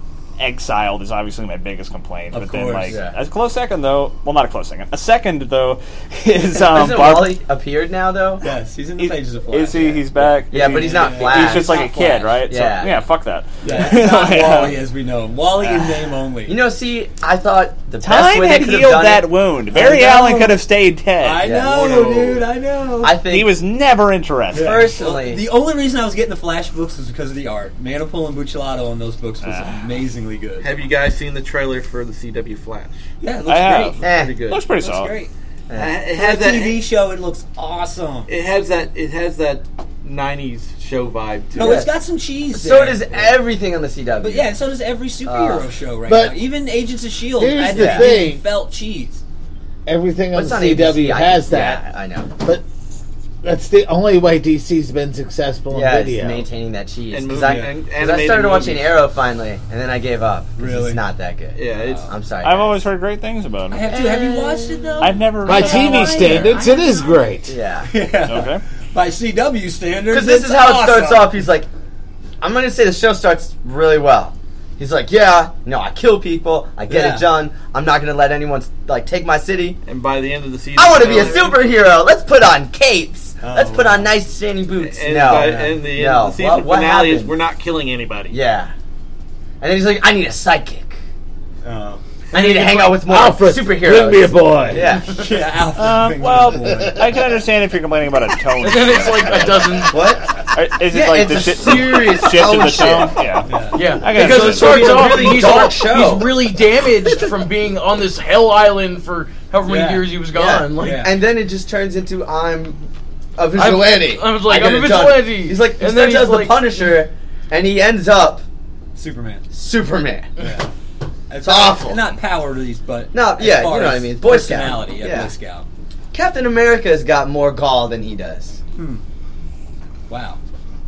exiled is obviously my biggest complaint. Of but then, course, like, yeah. a close second, though, well, not a close second, a second, though, is um, Hasn't Barb- Wally appeared now, though? Yes, he's in the Is, pages of Flash. is he? He's back. Yeah, but he's not Flash. He's just like He's a not kid, Flash. right? Yeah. So, yeah, fuck that. Yeah, it's not Yeah. Wally as we know him. Wally in name only. You know, see, I thought the best Time way had they could have healed done that it, wound. Barry know. Allen could have stayed dead. I Yeah. know, Whoa. dude. I know. I think He was never interested. personally. The only reason I was getting the Flash books was because of the art. Manapul and Bucciolato on those books was Ah. amazingly good. Have you guys seen the trailer for the C W Flash? Yeah, it looks I have. great. eh, Pretty good. Looks pretty It looks solid. great. Uh, eh. it For has a that. T V show, it looks awesome. It has that. It has that nineties show vibe to No, it. it's got some cheese. So there. does everything on the C W. But yeah, so does every superhero Uh, show right but now. Even Agents of S H I E L D here's at the the beginning thing. felt cheese. Everything But on it's the not C W A B C, I- has that, Yeah, I know. but that's the only way D C's been successful Yeah, in it's video. maintaining that cheese. And Because movie- I, and 'cause I animated started watching movies. Arrow finally, and then I gave up. 'Cause Really? It's not that good. Yeah, it's. I'm sorry. I've guys. always heard great things about I him. have to. Have you watched it though? I've never. By read T V it. standards, it is great. Yeah. Yeah. Okay. By C W standards, Because this it's is how it awesome. starts off. He's like, I'm going to say the show starts really well. He's like, yeah, no, I kill people. I get Yeah. it done. I'm not going to let anyone like take my city. And by the end of the season, I want to be a and- superhero. Let's put on capes. Oh, Let's put wow. on nice standing boots. And, no. by, and the, end No. of the season What- what finale is happened? we're not killing anybody. Yeah. And then he's like, I need a sidekick. Oh. I need to hang out with more Alfred, superheroes. bring me a boy. Yeah. Yeah, Alfred. Um, Finger well, Boy. I can understand if you're complaining about a tone. And then it's like a dozen. What? Or Is it Yeah, like it's the a shit, serious shift tone of the shift. tone? Yeah. Yeah. Yeah, I got because it. it starts It's a off really and he's, dark all, show. he's really damaged from being on this hell island for however many Yeah. years he was Yeah. gone. Like, Yeah. And then it just turns into I'm a vigilante. I was like, I get I'm a it done. vigilante. He's like, he And then starts he's as the like- Punisher, and he ends up Superman. Superman. Yeah. It's awful. Not powerless, but No, as yeah, you far know what I as mean. Boy Scout. personality, yeah, Yeah. Boy Scout. Captain America has got more gall than he does. Wow.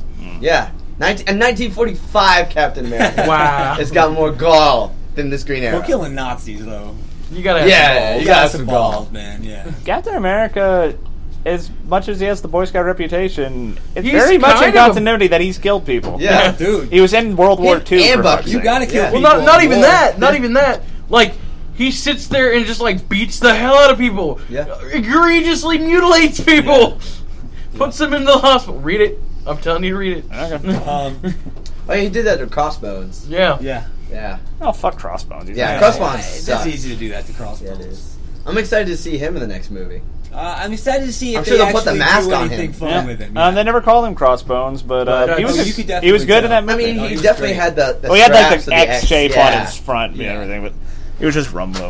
Yeah. nineteen, and nineteen forty-five Captain America Wow. has got more gall than this Green Arrow. We're killing Nazis though. you gotta have Yeah, some balls. you You gotta got have some some balls, balls. man. Yeah. Captain America, as much as he has the Boy Scout reputation, it's He's very much kind in of a- continuity that he's killed people. Yeah. Dude. He was in World War Him Two. and for Bucky. fuck's You sake. gotta kill Yeah. people. Well, not not in even war. that. Not even that. Like he sits there and just like beats the hell out of people. Yeah. Egregiously mutilates people. Puts them in the hospital. Read it. I'm telling you to read it. Okay. Um, Oh, he did that to Crossbones. Yeah. yeah. Yeah. Oh, fuck Crossbones. He's Yeah, an Crossbones. asshole. It's sucks. easy to do that to Crossbones. Yeah, it is. I'm excited to see him in the next movie. Uh, I'm excited to see if I'm they sure they'll put the actually mask do on anything him. fun Yeah. with him. Um, they never called him Crossbones, but uh, But, he uh, was you just- could he definitely was good in tell. that I movie. mean, Oh, he, he was definitely great. had the, the well, he had like straps the of X shape yeah. on his front Yeah. and everything, but he was just Rumlow.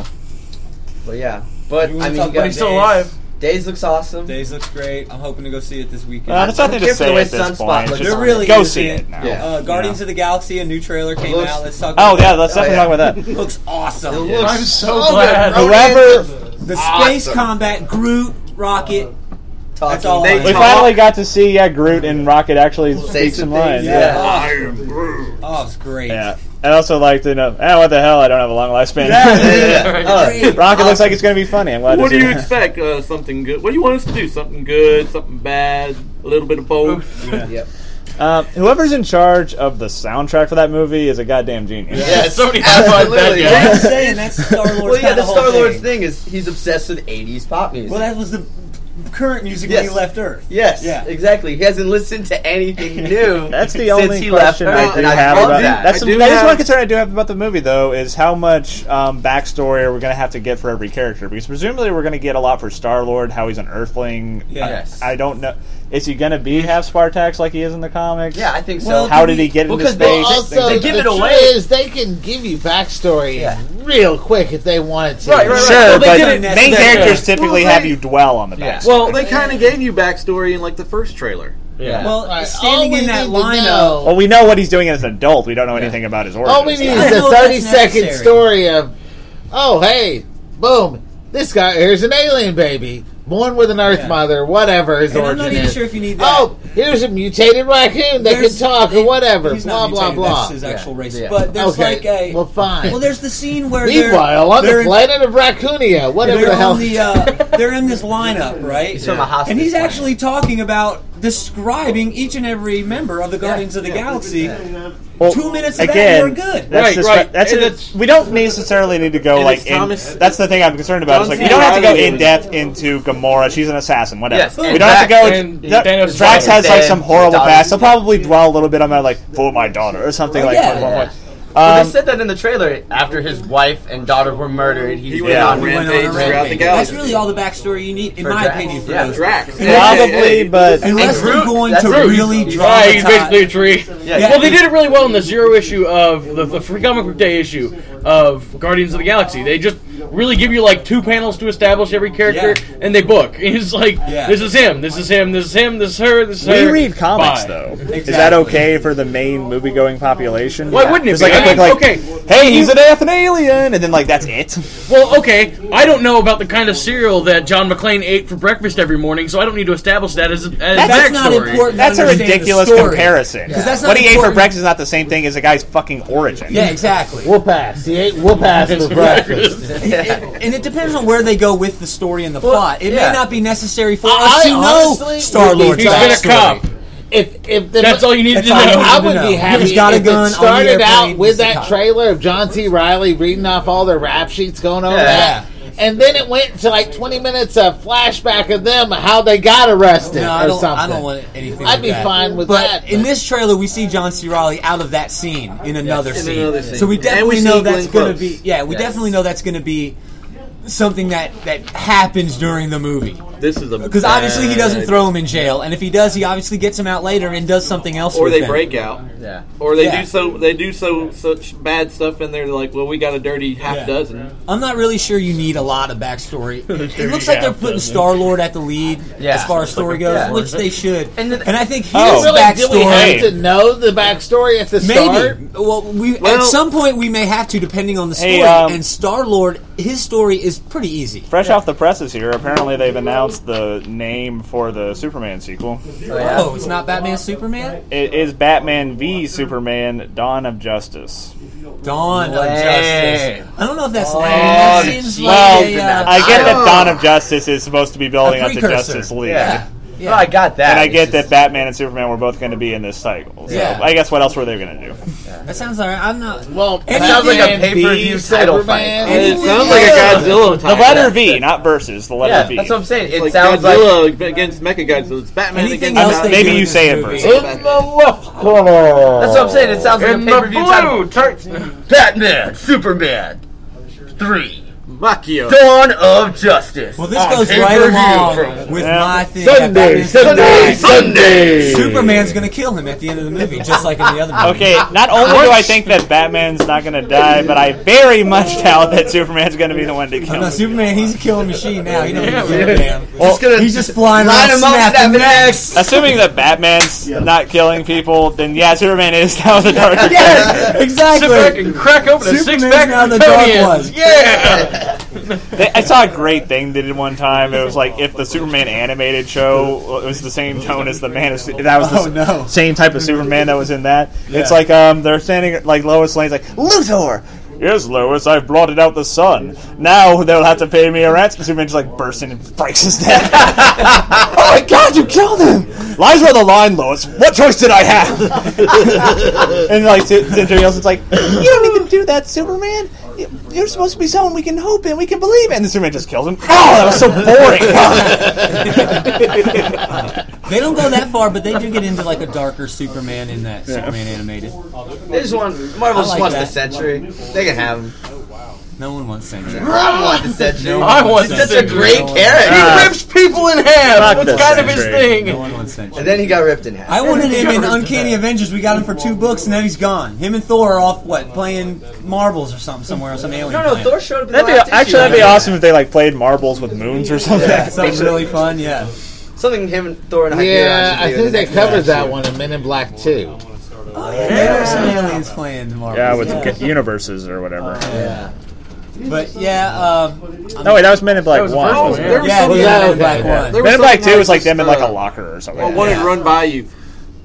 But yeah. But, You I wanna mean, talk you about got But he's still Days? alive. Days looks awesome. Days looks great. I'm hoping to go see it this weekend. Uh, there's I don't nothing to care for the say way at this Sunspot point. looks Just There really go is, see man. it now. Yeah. Uh, Guardians Yeah. of the Galaxy, a new trailer came Looks- out. Let's talk Oh about yeah, that. let's Oh, definitely yeah. talk about that. Looks awesome. It looks I'm so so glad. good. Whoever- The space Awesome. combat, Groot, Rocket. Talking. That's all I They know. We talk. finally got to see yeah, Groot and Rocket actually speak some some things, lines. Yeah. Yeah. I Oh, oh, it's great. Yeah. I also like to know, eh, what the hell, I don't have a long lifespan. Yeah, Yeah, yeah. Right. Uh, Great. Rocket looks Awesome. like it's going to be funny. I'm glad What to do see you that. expect? Uh, something good? What do you want us to do? Something good? Something bad? A little bit of both? Yep. Um, whoever's in charge of the soundtrack for that movie is a goddamn genius. Yes, Somebody absolutely. that guy. I'm saying that's Star Lord's Well, yeah, kinda the whole Star Lord's thing. thing is he's obsessed with eighties pop music. Well, that was the current music Yes. when he left Earth. yes, Yeah. exactly. He hasn't listened to anything new. That's the since only he question left I Earth, do and have love about that. That's I the- do that is have- one concern I do have about the movie, though, is how much um, backstory are we going to have to get for every character? Because presumably we're going to get a lot for Star Lord, how he's an Earthling. Yeah. Yes. I, I don't know. Is he going to be half Spartax like he is in the comics? Yeah, I think so. Well, How did he get Well, into 'cause they- space? Well, also, They give the it truth away. is they can give you backstory Yeah. real quick if they wanted to. Right, right, right. Sure, Well, they but did it- main they- characters yeah. typically Well, have they- you dwell on the Yeah. backstory. Well, they kind of gave you backstory in like the first trailer. Yeah. Well, All right, standing all in we that need to lineup. know- Well, we know what he's doing as an adult. We don't know anything about his origins. All we need I is know a that's thirty second necessary. story of, oh, hey, boom, this guy, here's an alien baby, born with an Earth Yeah. mother, whatever his And I'm origin not even is. sure if you need that. Oh, here's a mutated raccoon that can There's- talk or whatever, He's blah, not blah, mutated, blah. That's his actual Yeah. race. Yeah. But there's Okay, like a. well, fine. Well, there's the scene where they're, Meanwhile, on they're the in- planet of Racoonia, whatever they're the hell. on the, uh, they're in this lineup, right? He's from a hospice And he's planet. actually talking about describing each and every member of the Guardians of the Galaxy. Well, Two minutes of again, that, you're good. That's Right, just, right. That's, And a, it's- we don't necessarily need to go and like. it's In, Thomas- that's the thing I'm concerned about. Is like you John don't have to go Riley in was- depth into Gamora. She's an assassin. Whatever. Yes, we and don't have to Drax go. and Th- Thanos' Drax daughter. has like some horrible Daughter. past. They'll probably dwell a little bit on that, like for my daughter or something Oh, like. yeah. one- one- one. Well, Um, they said that in the trailer. After his wife and daughter were murdered, he, He went went on on He went on a rampage throughout the rampage. galaxy. That's really all the backstory you need, in For my Drax. opinion, for Yeah. those. Drax. Probably, but Unless Groot- they're going that's to Groot. really He's- draw Yeah, he's basically a the tree. Yeah. Well, they did it really well in the zero issue of the, the Free Comic Book Day issue of Guardians of the Galaxy. They just really give you like two panels to establish every character, Yeah. and they book. It's like, Yeah. this is him, this is him, this is him, this is her, this is we her. read comics Bye. though. Is Exactly. that okay for the main movie-going population? Why wouldn't it Just be? like a I quick mean, like, okay. hey, he's an an alien, and then like that's it. Well, okay, I don't know about the kind of cereal that John McClane ate for breakfast every morning, so I don't need to establish that as a as That's not backstory. important. That's a Understand the ridiculous story. comparison. 'Cause that's not what he ate for important. breakfast is not the same thing as a guy's fucking origin. Yeah, exactly. Whoop ass. He ate whoop ass for breakfast. And it depends on where they go with the story and the plot. It yeah. may not be necessary for I us to know honestly Star Lord's would be He's been a backstory. cop. If if the, That's all you needed That's to all I know. wanted I to would know. be happy He's got a if gun it on the started airplane, out with he's a that cop. trailer of John C. Reilly reading off all the rap sheets going over Yeah. that. And then it went to like twenty minutes of flashback of them how they got arrested No, I or don't. something. I don't want anything. I'd like be that. fine with but that, in but- this trailer, we see John C. Reilly out of that scene in another, in scene. another scene. So we And definitely we know see that's Glenn going to Close. be. Yeah, we Yes. definitely know that's going to be something that that happens during the movie. This is a Because obviously he doesn't bad- throw him in jail, and if he does, he obviously gets him out later and does something else. or with they them. break out, Yeah. or they Yeah. do so they do so such bad stuff in there. They're like, well, we got a dirty half Yeah. dozen. I'm not really sure you need a lot of backstory. It Dirty looks like they're half putting dozen. Star Lord at the lead Yeah. as far as story goes, Yeah. which they should. And And, then- I think his Oh. Really, do we backstory. have to know the backstory at the start? Maybe. Well, we Well- at some point we may have to, depending on the story. Hey, um, and Star Lord, his story is pretty easy. Fresh off the presses here, apparently they've announced the name for the Superman sequel. Oh, yeah. Oh, it's not Batman Superman? It is Batman v Superman: Dawn of Justice. Dawn of Lame. Justice. I don't know if that's Oh, lame. That the seems cheese Well, like a, uh, I get that Oh. Dawn of Justice is supposed to be building A up to precursor. Justice League. Yeah. yeah. No, I got that. And I It's get just- that Batman and Superman were both going to be in this cycle. So Yeah. I guess what else were they going to do? That sounds alright. I'm not. Well, It sounds like a Batman pay-per-view v title Superman. fight. And it Anything sounds like a else? Godzilla The type. letter V, not versus. The letter Yeah, V. that's what I'm saying. It Like sounds like Godzilla against Mechagodzilla. It's Batman Anything against else Um, they maybe do you in say it this versus. movie- In the left corner. that's what I'm saying. It sounds like In a the pay-per-view title. blue tur- Batman, Superman, three, Macchio. Dawn of Justice. Well, this on goes right pay-per-view along from- with Yeah. my thing. that Sunday, Batman's Sunday, gonna die. Sunday. Superman's going to kill him at the end of the movie, just like in the other movie. Okay, not only do I think that Batman's not going to die, but I very much doubt that Superman's going to be the one to kill No, him. Superman, he's a killing machine now. He doesn't Yeah, give a damn. Just gonna He's just flying line around him up, snapping snapping necks. Assuming that Batman's not killing people, then yeah, Superman is now the Dark Knight. Yeah, Sit back exactly. and crack open a Superman's six pack now of the Dark Kryptonians. One. Yeah. They, I saw a great thing they did one time. It was like if the Superman animated show, it was the same tone as the Man of Steel. That was the Oh, no. same type of Superman that was in that. It's Yeah. like um, they're standing like Lois Lane's like Luthor. Yes, Lois, I've blotted out the sun. Now they'll have to pay me a ransom. Superman just like bursts in and breaks his neck. Oh my God, you killed him! Lies were the line, Lois. What choice did I have? And like to, to everybody else, it's like you don't need to do that, Superman. You- You're supposed to be someone we can hope in, we can believe in. And the Superman just kills him. Oh, that was so boring. They don't go that far, but they do get into like a darker Superman in that Superman animated. They just want Marvel I just like wants that. the Century. They can have him. No one wants Century. I want the Century. I want He's the such a Century. great No one- character. He Ah. rips people in half. Fuck That's the kind of his Century. thing. No one wants Century. And then he got ripped in half. I wanted him in Yeah. Uncanny Avengers. We got him for two books, and then he's gone. Him and Thor are off, what, playing marbles or something somewhere on some alien no, no, planet. Thor showed up in That'd the be last actually issue. that'd be awesome if they like played marbles with moons or something. Yeah. Something really fun, yeah. Something him and Thor and Hyperion Yeah, should I do in think the they next covered issue. that one in Men in Black two. Oh, yeah, there were some aliens playing marbles. Yeah, with the universes or whatever. Yeah. But, yeah, um... No, wait, that was Men in Black was the one. first one, wasn't it? yeah. Yeah, Was the that Men in okay? Black Yeah. one. There Men in Black something two was like just, them in like a uh, locker or something. I wanted Yeah. to run by you.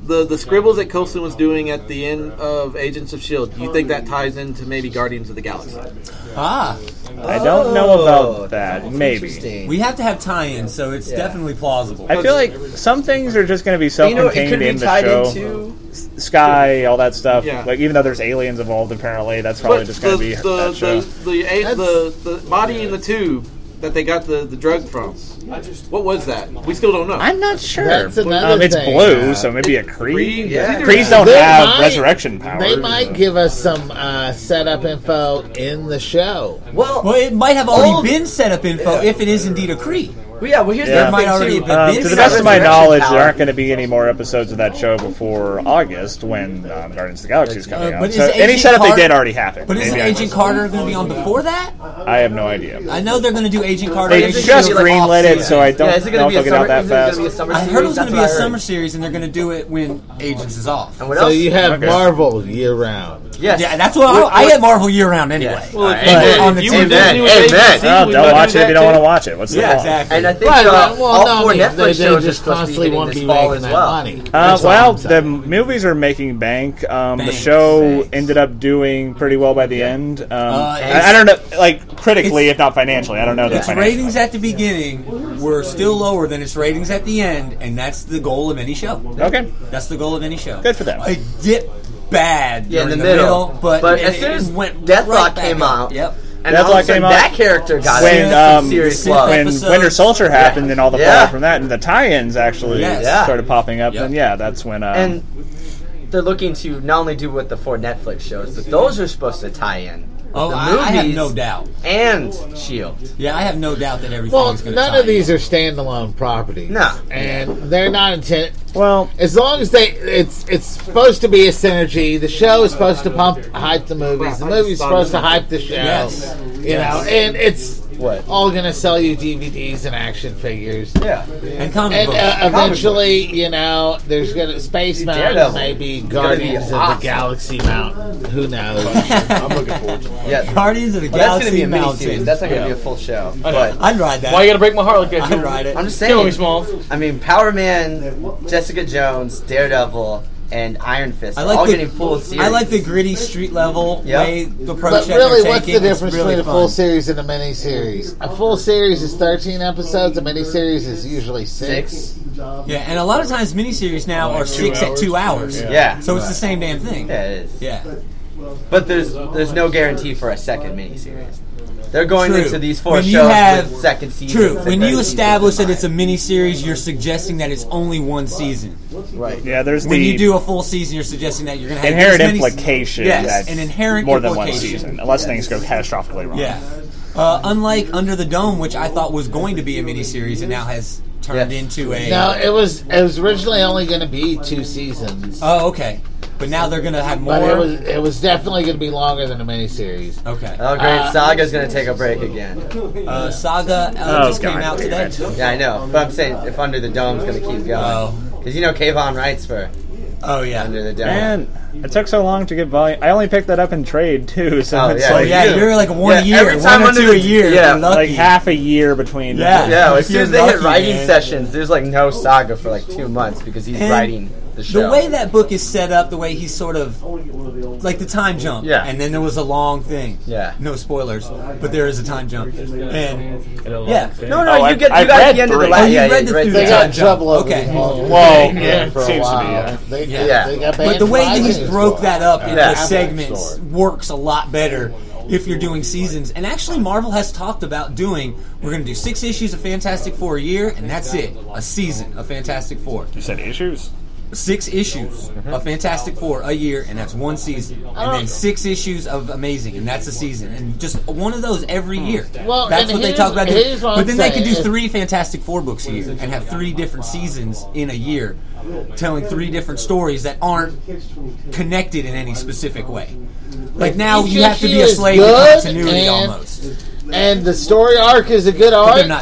the the scribbles that Coulson was doing at the end of Agents of S H I E L D, do you think that ties into maybe Guardians of the Galaxy? Ah. I don't know about that. Maybe. We have to have tie-ins, so it's Yeah. definitely plausible. I feel like some things are just going to be You know, it self-contained could be in the tied show. into. Sky, all that stuff. Yeah. Like even though there's aliens involved, apparently that's probably But just going to the, be the, that show. the, the, a- the, the body in the tube that they got the, the drug from. What was that? We still don't know. I'm not sure. That's another um, it's thing. blue, so maybe a Kree. Kree? Yeah. Krees don't They have might- resurrection powers. They might give us some uh, setup info in the show. Well, Well, it might have already Old- been set up info if it is indeed a Kree. well, yeah. Well, here's Yeah. the There might thing already too. have Um, been to the set best up. of my Resurrection knowledge, power. there aren't going to be any more episodes of that show before August when um, Guardians of the Galaxy is coming Uh, out. but So is any Agent setup Carter- they did already happened. But isn't Maybe I Agent missed Carter going to be on before that? it. I have no idea. I know they're going to do Agent Carter. They Agent just Shield, like, greenlit it, off-season. so I don't Yeah, is it know going if to they'll be a get out summer? that Is it going fast. to be a summer I series? heard it was going That's to be a what I heard. summer series, and they're going to do it when Agents is off. And what So else? you have Okay. Marvel year round. Yes. Yeah, that's what I, I get Marvel year round anyway. Yes. Well, if, But- if on the you T were V. Disney with Amen. A B C, Oh, we don't might watch do it if that you don't want to too. watch it. What's the Yeah, point? exactly. And I think Right, uh, right. Well, all no, four I mean, Netflix they, they shows are just supposed to be constantly hitting want to this be fall making as that well. money. Uh, That's all well, I'm the saying. movies are making bank. Um, the Banks. show Banks. ended up doing pretty well by the end. Um, Uh, I, I don't know, like critically, if not financially. I don't know the Its financial. ratings at the beginning were still lower than its ratings at the end, and that's the goal of any show. Okay, That's the goal of any show. Good for them. It dipped bad Yeah, in during the the middle. but, But it, as soon it as went Deathlock right back came up. out, Yep. and Deathlock all of a sudden came out that character got when some um, serious when love. when episodes. Winter Soldier happened and all the Yeah. fallout from that, and the tie-ins actually Yes. Yeah. started popping up. Yep. Then yeah, that's when. Um, And they're looking to not only do what the four Netflix shows, but those are supposed to tie in. Oh, the I, I have movies no doubt. And S H I E L D. Yeah, I have no doubt that everything Well, is going to none of these are standalone properties. No. And they're not intended. well, As long as they, it's it's supposed to be a synergy. The show is supposed to pump hype the movies. The movie's supposed to hype the show. Yes. You know, and it's What? all going to sell you D V Ds and action figures. Yeah. And comic And books. uh, eventually, you know, there's gonna Space Mountain, Daredevil. maybe gonna be Guardians of awesome. the Galaxy Mountain. Who knows? I'm looking forward to it. Yeah. Guardians of the Well, that's going to Galaxy be a mini Mountain. series. That's not going to Yeah. be a full show. I know. But I'd ride that. Why you gotta break my heart like that? I'd ride it. I'm just Kill me, saying. Smalls. I mean, Power Man, Jessica Jones, Daredevil, and Iron Fist I are like all the, getting full series. I like the gritty street level Yeah. way the approach But that really, they're what's the taking. It's difference really between a fun. full series and a mini series? A full series is thirteen episodes. A mini series is usually six. Six. Yeah, and a lot of times miniseries now are six at two hours. Yeah. So it's the same damn thing. Yeah, it is. Yeah. But there's there's no guarantee for a second miniseries. They're going True. into these four When you shows have- with second season. True. When you establish that it's a miniseries, you're suggesting that it's only one season. right. yeah, there's When the you do a full season, you're suggesting that you're going to have inherent this many- implication Yes, that an inherent more than one implication. season, unless things go catastrophically wrong. Yeah. Uh, unlike Under the Dome, which I thought was going to be a miniseries and now has turned Yes. into a. No, it was it was originally only going to be two seasons, Oh, okay. But now they're going to have more. but it was it was definitely going to be longer than a miniseries. okay. Oh, great. Uh, Saga's going to take a break again. Uh, Saga uh, Oh, just came God, out today. damn Yeah, I know. But I'm saying if Under the Dome's going to keep going. Oh. Because you know Kayvon writes for Oh, yeah. Under the Dome. Man, it took so long to get volume. I only picked that up in trade too, so Oh, it's yeah. like, Oh, yeah, you- you're like one Yeah, a year. every time one or Under two the- a year. if yeah, you're lucky. like half a year between. Yeah. Yeah, If as soon you're as they hit lucky, writing man. sessions, there's like no Saga for like two months because he's And writing the show. The way that book is set up, the way he's sort of like the time jump, Yeah. and then there was a long thing. Yeah. No spoilers, but there is a time jump, and yeah. No, no, Oh, you I've- get you I've got read the end of the three. last. Oh, you yeah, read yeah, the- you read through the They the got time in jump. trouble over Okay. the whole Whoa, thing yeah, for a seems to be, while. yeah. They, Yeah. they got But banned the from way that he's iTunes broke for that it. up into Yeah. segments works a lot better if you're doing seasons. And actually, Marvel has talked about doing. We're going to do six issues of Fantastic Four a year, and that's it. A season of Fantastic Four. You said issues. Six issues of Fantastic Four a year, and that's one season. And then six issues of Amazing, and that's a season. And just one of those every year. Well, that's and what they here's- talk about doing. here's what But I'm then they could do saying. three Fantastic Four books a year and have three different seasons in a year, telling three different stories that aren't connected in any specific way. Like now, Each you have to be issue a is slave to good, continuity and- almost. And the story arc is a good But arc. they're not doing that.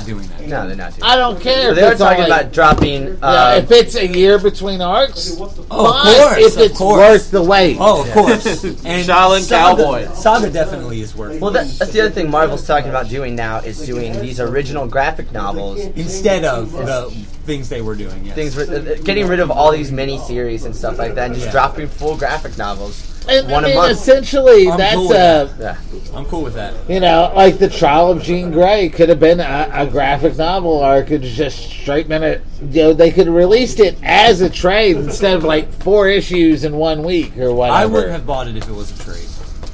No, they're not. Doing I don't care. But if they are it's talking only, about dropping. yeah, Uh, if it's a year between arcs, Oh, of fine, course, if of it's course. worth the wait. Oh, of course. And Shaolin Saga, Cowboy. Saga definitely is worth it. well, that, that's the other thing Marvel's talking about doing now is doing these original graphic novels. Instead of the things they were doing, yes. Things, uh, getting rid of all these mini series and stuff like that, and just Yeah. dropping full graphic novels. And, One I a mean, month. essentially, I'm that's cool with a Yeah. I'm cool with that. you know, like the Trial of Jean Grey could have been a, a graphic novel, or it could just straight been a, you know, they could have released it as a trade instead of like four issues in one week or whatever. I wouldn't have bought it if it was a trade.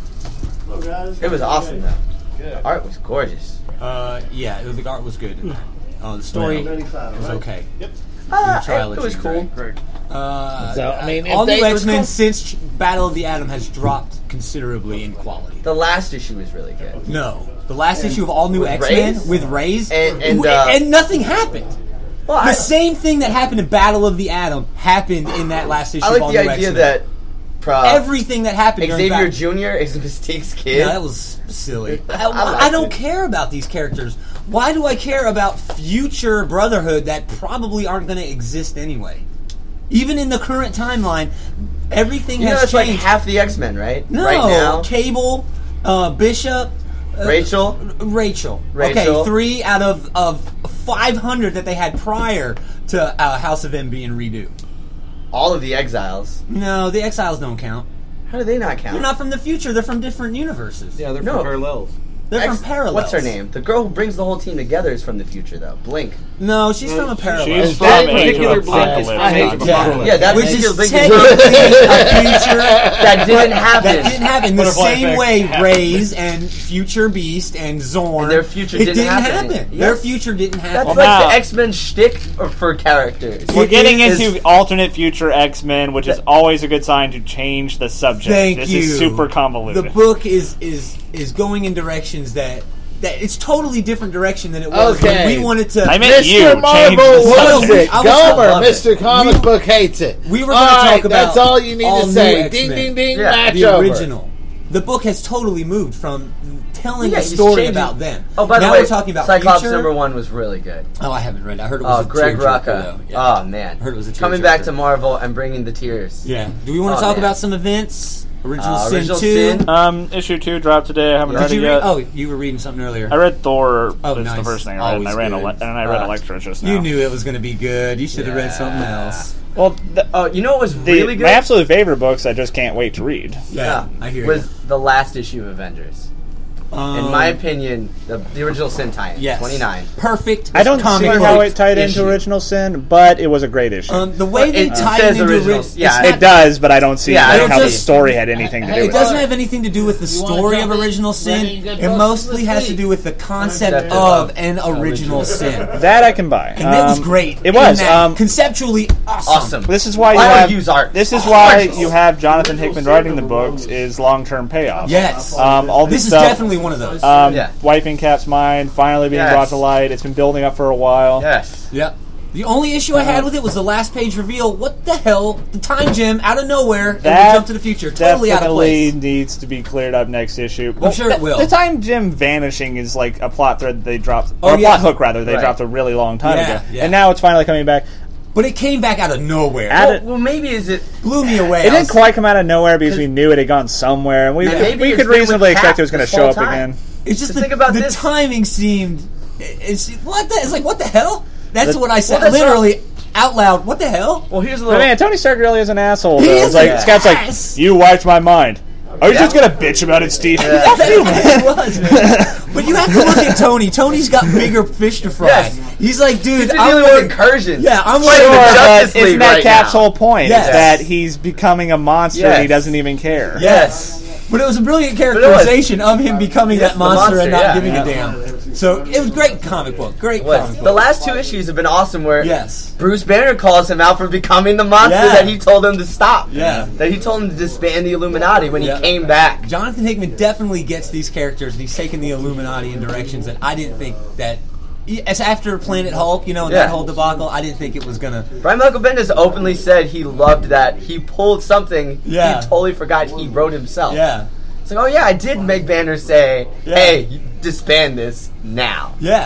It was awesome though. The art was gorgeous. Uh, yeah, it, the art was good. Uh, the story was okay. Ah, Trial it, of it was Jean cool. Grey. Uh, So, I mean, if all they- new it was X Men cool. since Battle of the Atom has dropped considerably in quality. The last issue was really good. No, the last issue of all new With X Men Rays? with Rays And- and, w- uh, and nothing happened. Well, The I, same thing that happened in Battle of the Atom happened in that last issue I of like all the new idea X Men. that uh, Everything that happened during Xavier Bat- Junior is Mystique's kid. Yeah, that was silly. I, I liked I don't it. care about these characters. Why do I care about future Brotherhood that probably aren't going to exist anyway? Even in the current timeline, everything you know, has that's like changed. half the X Men, right? no, Right now, Cable, uh, Bishop, uh, Rachel. Rachel. Rachel. Okay, three out of, of five hundred that they had prior to uh, House of M being redo. All of the Exiles. No, the Exiles don't count. How do they not count? They're not from the future. They're from different universes. Yeah, they're No. from parallels. They're Ex- from parallels. What's her name? The girl who brings the whole team together is from the future, though. Blink. No, she's from a parallel. She's That from Age particular of Blink is Apocalypse. from Age of Yeah. Apocalypse. Yeah, that Which particular is Blink technically a future that didn't happen. that didn't happen. The Butterfly same effect way happened. Rays and Future Beast and Zorn. And their future it didn't didn't happen. happen. Yes. Their future didn't That's happen. Well, like now- the X Men shtick for characters. We're It getting is- into alternate future X-Men, which is always a good sign to change the subject. Thank this you. is super convoluted. The book is is is going in directions that that it's totally different direction than it was Okay. when we wanted to. I meant you. Mister Change Marvel the loves subject. it. I was Gomer, gonna love it. Mister Comic We- Book hates it. we were All gonna right, talk about that's all you need all to new say. X-Men. Ding, ding, ding. Yeah. Match the over. original. The book has totally moved from telling Yeah, a he's story changing- about them. Oh, by now the way, we're talking about Cyclops future. number one was really good. Oh, I haven't read it. I heard it was Oh, a Greg tearjerker, Rucka. though. Yeah. Oh man, I heard it was a coming back tearjerker. to Marvel and bringing the tears. Yeah. Do we want to Oh, talk man. about some events? Original Uh, Sin Original two. Sin. um, issue two dropped today. I haven't Did read you it read? yet. Oh, you were reading something earlier. I read Thor. Oh, That's nice. the first thing I read. And I Always ran good. ele- and I read Uh, Elektra just now. You knew it was going to be good. You should have read something Yeah. else. Well, the, Oh, you know what was the, really good? my absolute favorite books I just can't wait to read. Yeah, I hear was you. the last issue of Avengers. Um, In my opinion, the, the original Sin tie-in, yes. twenty-nine. Perfect. I don't see comic how book it tied into issue. Original Sin, but it was a great issue. Um, the way Well, they it tie says it into original- original, yeah, it's it not- does, but I don't see Yeah, I like, don't how the see- story had anything to do Hey, with It doesn't it. have anything to do with the You wanna story jump of in? original sin. Then you can It go mostly to has to sleep. do with the concept Concept of of an original sin. That I can buy. And it was Um, great. It in was. that. Um, Conceptually awesome. Awesome. This is why you I would have. use art. This is why Gorgeous. you have Jonathan Hickman writing the books. Is long-term payoff. Yes. Um, all This this is stuff. definitely one of those. Um, Yeah. Wiping Cap's mind finally being Yes. brought to light. It's been building up for a while. Yes. Yep. The only issue I had with it was the last page reveal. What the hell? The time gem out of nowhere and we That jump to the future. Totally out of definitely place. needs to be cleared up next issue. I'm sure it the- will. The time Jim vanishing is like a plot thread they dropped, Oh, or a yeah. plot hook rather. They Right. dropped a really long time Yeah, ago, yeah. and now it's finally coming back. But it came back out of nowhere. Add Well, it- well, maybe is it? Blew me away. It I didn't was- quite come out of nowhere because we knew it had gone somewhere, and we Yeah. Maybe we it's could been reasonably with expect Cap it was going to this show whole up time. again. It's just Just the, think about the this. timing seemed. It's what the. It's like what the hell? That's The- what I said. Well, that's Literally out loud. What the hell? Well, here's a But little. man, Tony Stark really is an asshole. He Though. is It's like an Scott's ass. like, you wiped my mind. Are you Yeah. just gonna bitch about it, Steve? Yeah. That's what it was, man. But you have to look at Tony. Tony's got bigger fish to fry. Yes. He's like, dude, He's I'm dealing with like- incursions. Yeah, I'm He's fighting like- the Sure, Justice but League isn't that right Cap's now. whole point? Yes. Is that he's becoming a monster and he Yes. doesn't even care. Yes. But it was a brilliant it was. characterization of him becoming Yes, that the monster, and not monster, yeah. giving a damn. So it was great comic book. Great Was. comic book. The last two issues have been awesome. Where Yes. Bruce Banner calls him out for becoming the monster Yeah. that he told him to stop. Yeah. That he told him to disband the Illuminati when Yeah. he came back. Jonathan Hickman definitely gets these characters, and he's taken the Illuminati in directions that I didn't think that. As after Planet Hulk, you know, and Yeah. that whole debacle, I didn't think it was gonna. Brian Michael Bendis openly said he loved that. He pulled something Yeah. he totally forgot he wrote himself. Yeah, It's like, oh yeah, I did make Banner say, Yeah. hey, you disband this now. yeah.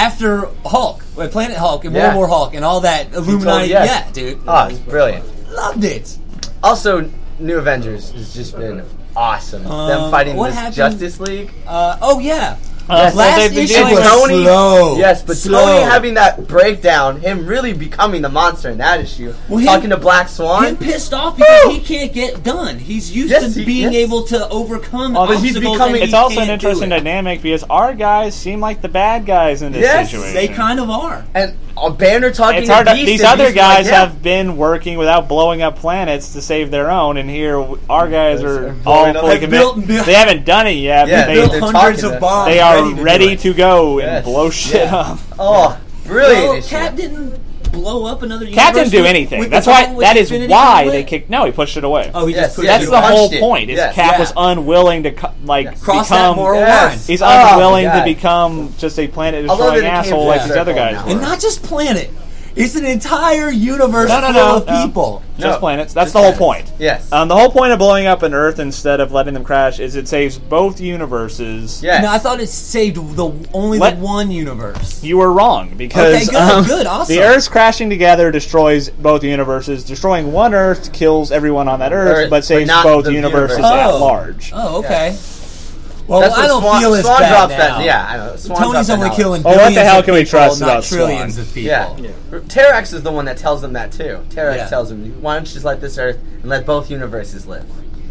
after Hulk, like Planet Hulk and Yeah. World War Hulk and all that Illuminati. yes. Yeah, dude. Oh, it's brilliant. Loved it. Also, New Avengers has just been awesome. Um, Them fighting what this happened- Justice League. Uh, oh yeah. Uh, Last they've been issue doing- was Tony, slow. yes, but Slow. Tony having that breakdown, him really becoming the monster in that issue, Well, him- talking to Black Swan. Him pissed off because he can't get done. He's used Yes, to he- being yes. able to overcome Well, but he's obstacles. becoming- and It's he also an can't do interesting it. dynamic because our guys seem like the bad guys in this Yes, situation. They kind of are. and uh, Banner talking It's to hard. To, Beast, these and other Beast is like, guys yeah. have been working without blowing up planets to save their own, and here our guys are Yes, all blowing up- fully Have built- committed. built- They haven't done it yet, Yeah, but they, Built they're hundreds talking of to- bombs. they are ready to, ready do it. to go and Yes. blow shit Yeah. up. Oh, brilliant Well, issue. Cap didn't blow up another. Cat didn't universe do with- anything. with That's the why. bomb with That is Infinity why Gauntlet? they kicked. No, he pushed it away. Oh, he Yes, just put yes, it That's he the punched whole it. point. Is Yes. Cap Yeah. was unwilling to co- like Yes. Cross become. that moral Yes. line. He's Oh, unwilling God. to become just a planet I love destroying that it came asshole full like these other circle guys now. were. And not just planet. It's an entire universe No, no, full no, of no. people. Just No. planets. That's Just the whole planets. point. Yes. Um, the whole point of blowing up an Earth instead of letting them crash is it saves both universes. Yes. No, I thought it saved the only Let- the one universe. You were wrong because Okay, good, um, good, awesome. the Earths crashing together destroys both universes. Destroying one Earth kills everyone on that Earth, Earth, but saves but not both the universes universe. at Oh. large. Oh, okay. Well, That's I what don't Swan, feel as Swan bad drops now. that. Yeah, I know. Swan Tony's drops that only knowledge. killing Oh, what the billions hell of can we people, trust not about trillions Swan? of people. Yeah. Terrax is the one that tells them that too. Terrax Yeah. tells them, "Why don't you just let this Earth and let both universes live?"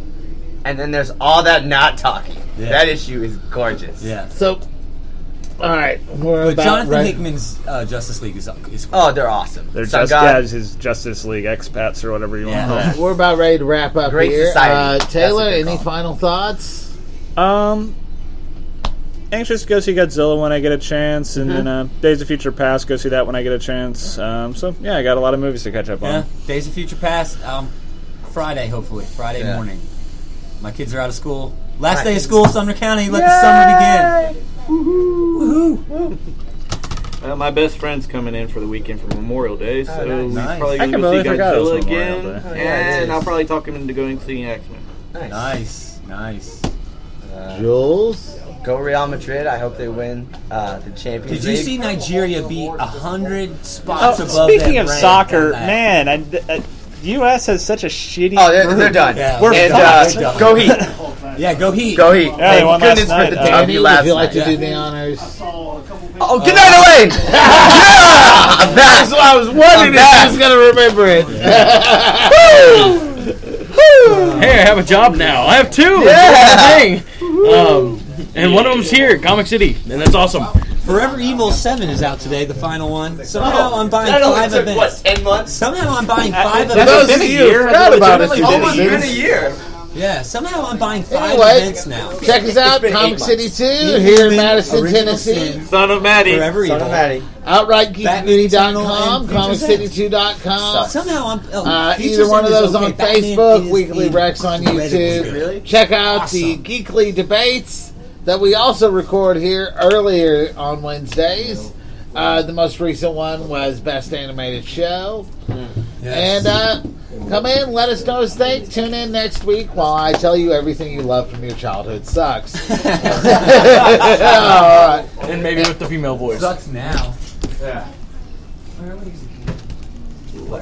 And then there's all that not talking. Yeah. That issue is gorgeous. Yeah. So, all right, we're But about Jonathan right. Hickman's uh, Justice League is, is cool. Oh, they're awesome. They're Sun just God. yeah, his Justice League expats or whatever you Yeah. want to call them. We're about ready to wrap up Great here. Society. Uh, That's Taylor, what they any call it. final thoughts? Um, anxious to go see Godzilla when I get a chance, and then uh, Days of Future Past, go see that when I get a chance. Um, so yeah, I got a lot of movies to catch up Yeah. on. Days of Future Past. Um, Friday, hopefully. Friday Yeah. morning. My kids are out of school. Last day of Nice. school, Sumner County. Let the summer begin. Uh, my best friend's coming in for the weekend for Memorial Day, so nice. we're Nice. probably I going to go completely see forgot it was Godzilla Memorial again, Day. Oh, yeah, it and is. I'll probably talk him into going seeing X-Men. Nice. Nice, nice. Uh, Jules? Go Real Madrid. I hope they win uh, the Champions Did you League. see Nigeria beat a hundred spots Oh, above speaking them of ranked soccer, on that? man, I, I, U S has such a shitty. Oh, they're, group. they're done. Yeah, We're and fucked. uh, go Heat. Yeah, go Heat. Go Heat. Yeah, they Thank won last goodness night. for the Uh, W Andy, would last you like night. to do the honors? Oh, good night, Elaine! yeah! I'm back. That's what I was wondering if back. he was going to remember it. Hey, I have a job now. I have two. Yeah. It's a thing. Um, and one of them's here, Comic City, and that's awesome. Forever Evil seven is out today, the final one. Somehow I'm buying That only five took, what, events. ten months? Somehow I'm buying five That's For events. those been of a you who year? forgot about it, Legitimately you Almost didn't. been a year. Yeah, somehow I'm buying five Anyway, events now. Check us out, been eight Comic City months. two, here in Madison, Original Tennessee. Sin, Son of Maddie. Forever Son Evil. of Maddie. outright geek community dot com, and comic Features city X. two dot com. Somehow I'm. Oh, Uh, Features either one of X is those okay. on Batman Facebook, is Weekly Rex on incredibly YouTube. good. Really? Check out Awesome. the Geekly Debates that we also record here earlier on Wednesdays. Uh, the most recent one was Best Animated Show. Yes. And uh, come in, let us know what you think. Tune in next week while I tell you everything you love from your childhood sucks. All right. And maybe with the female voice. Sucks now. Yeah.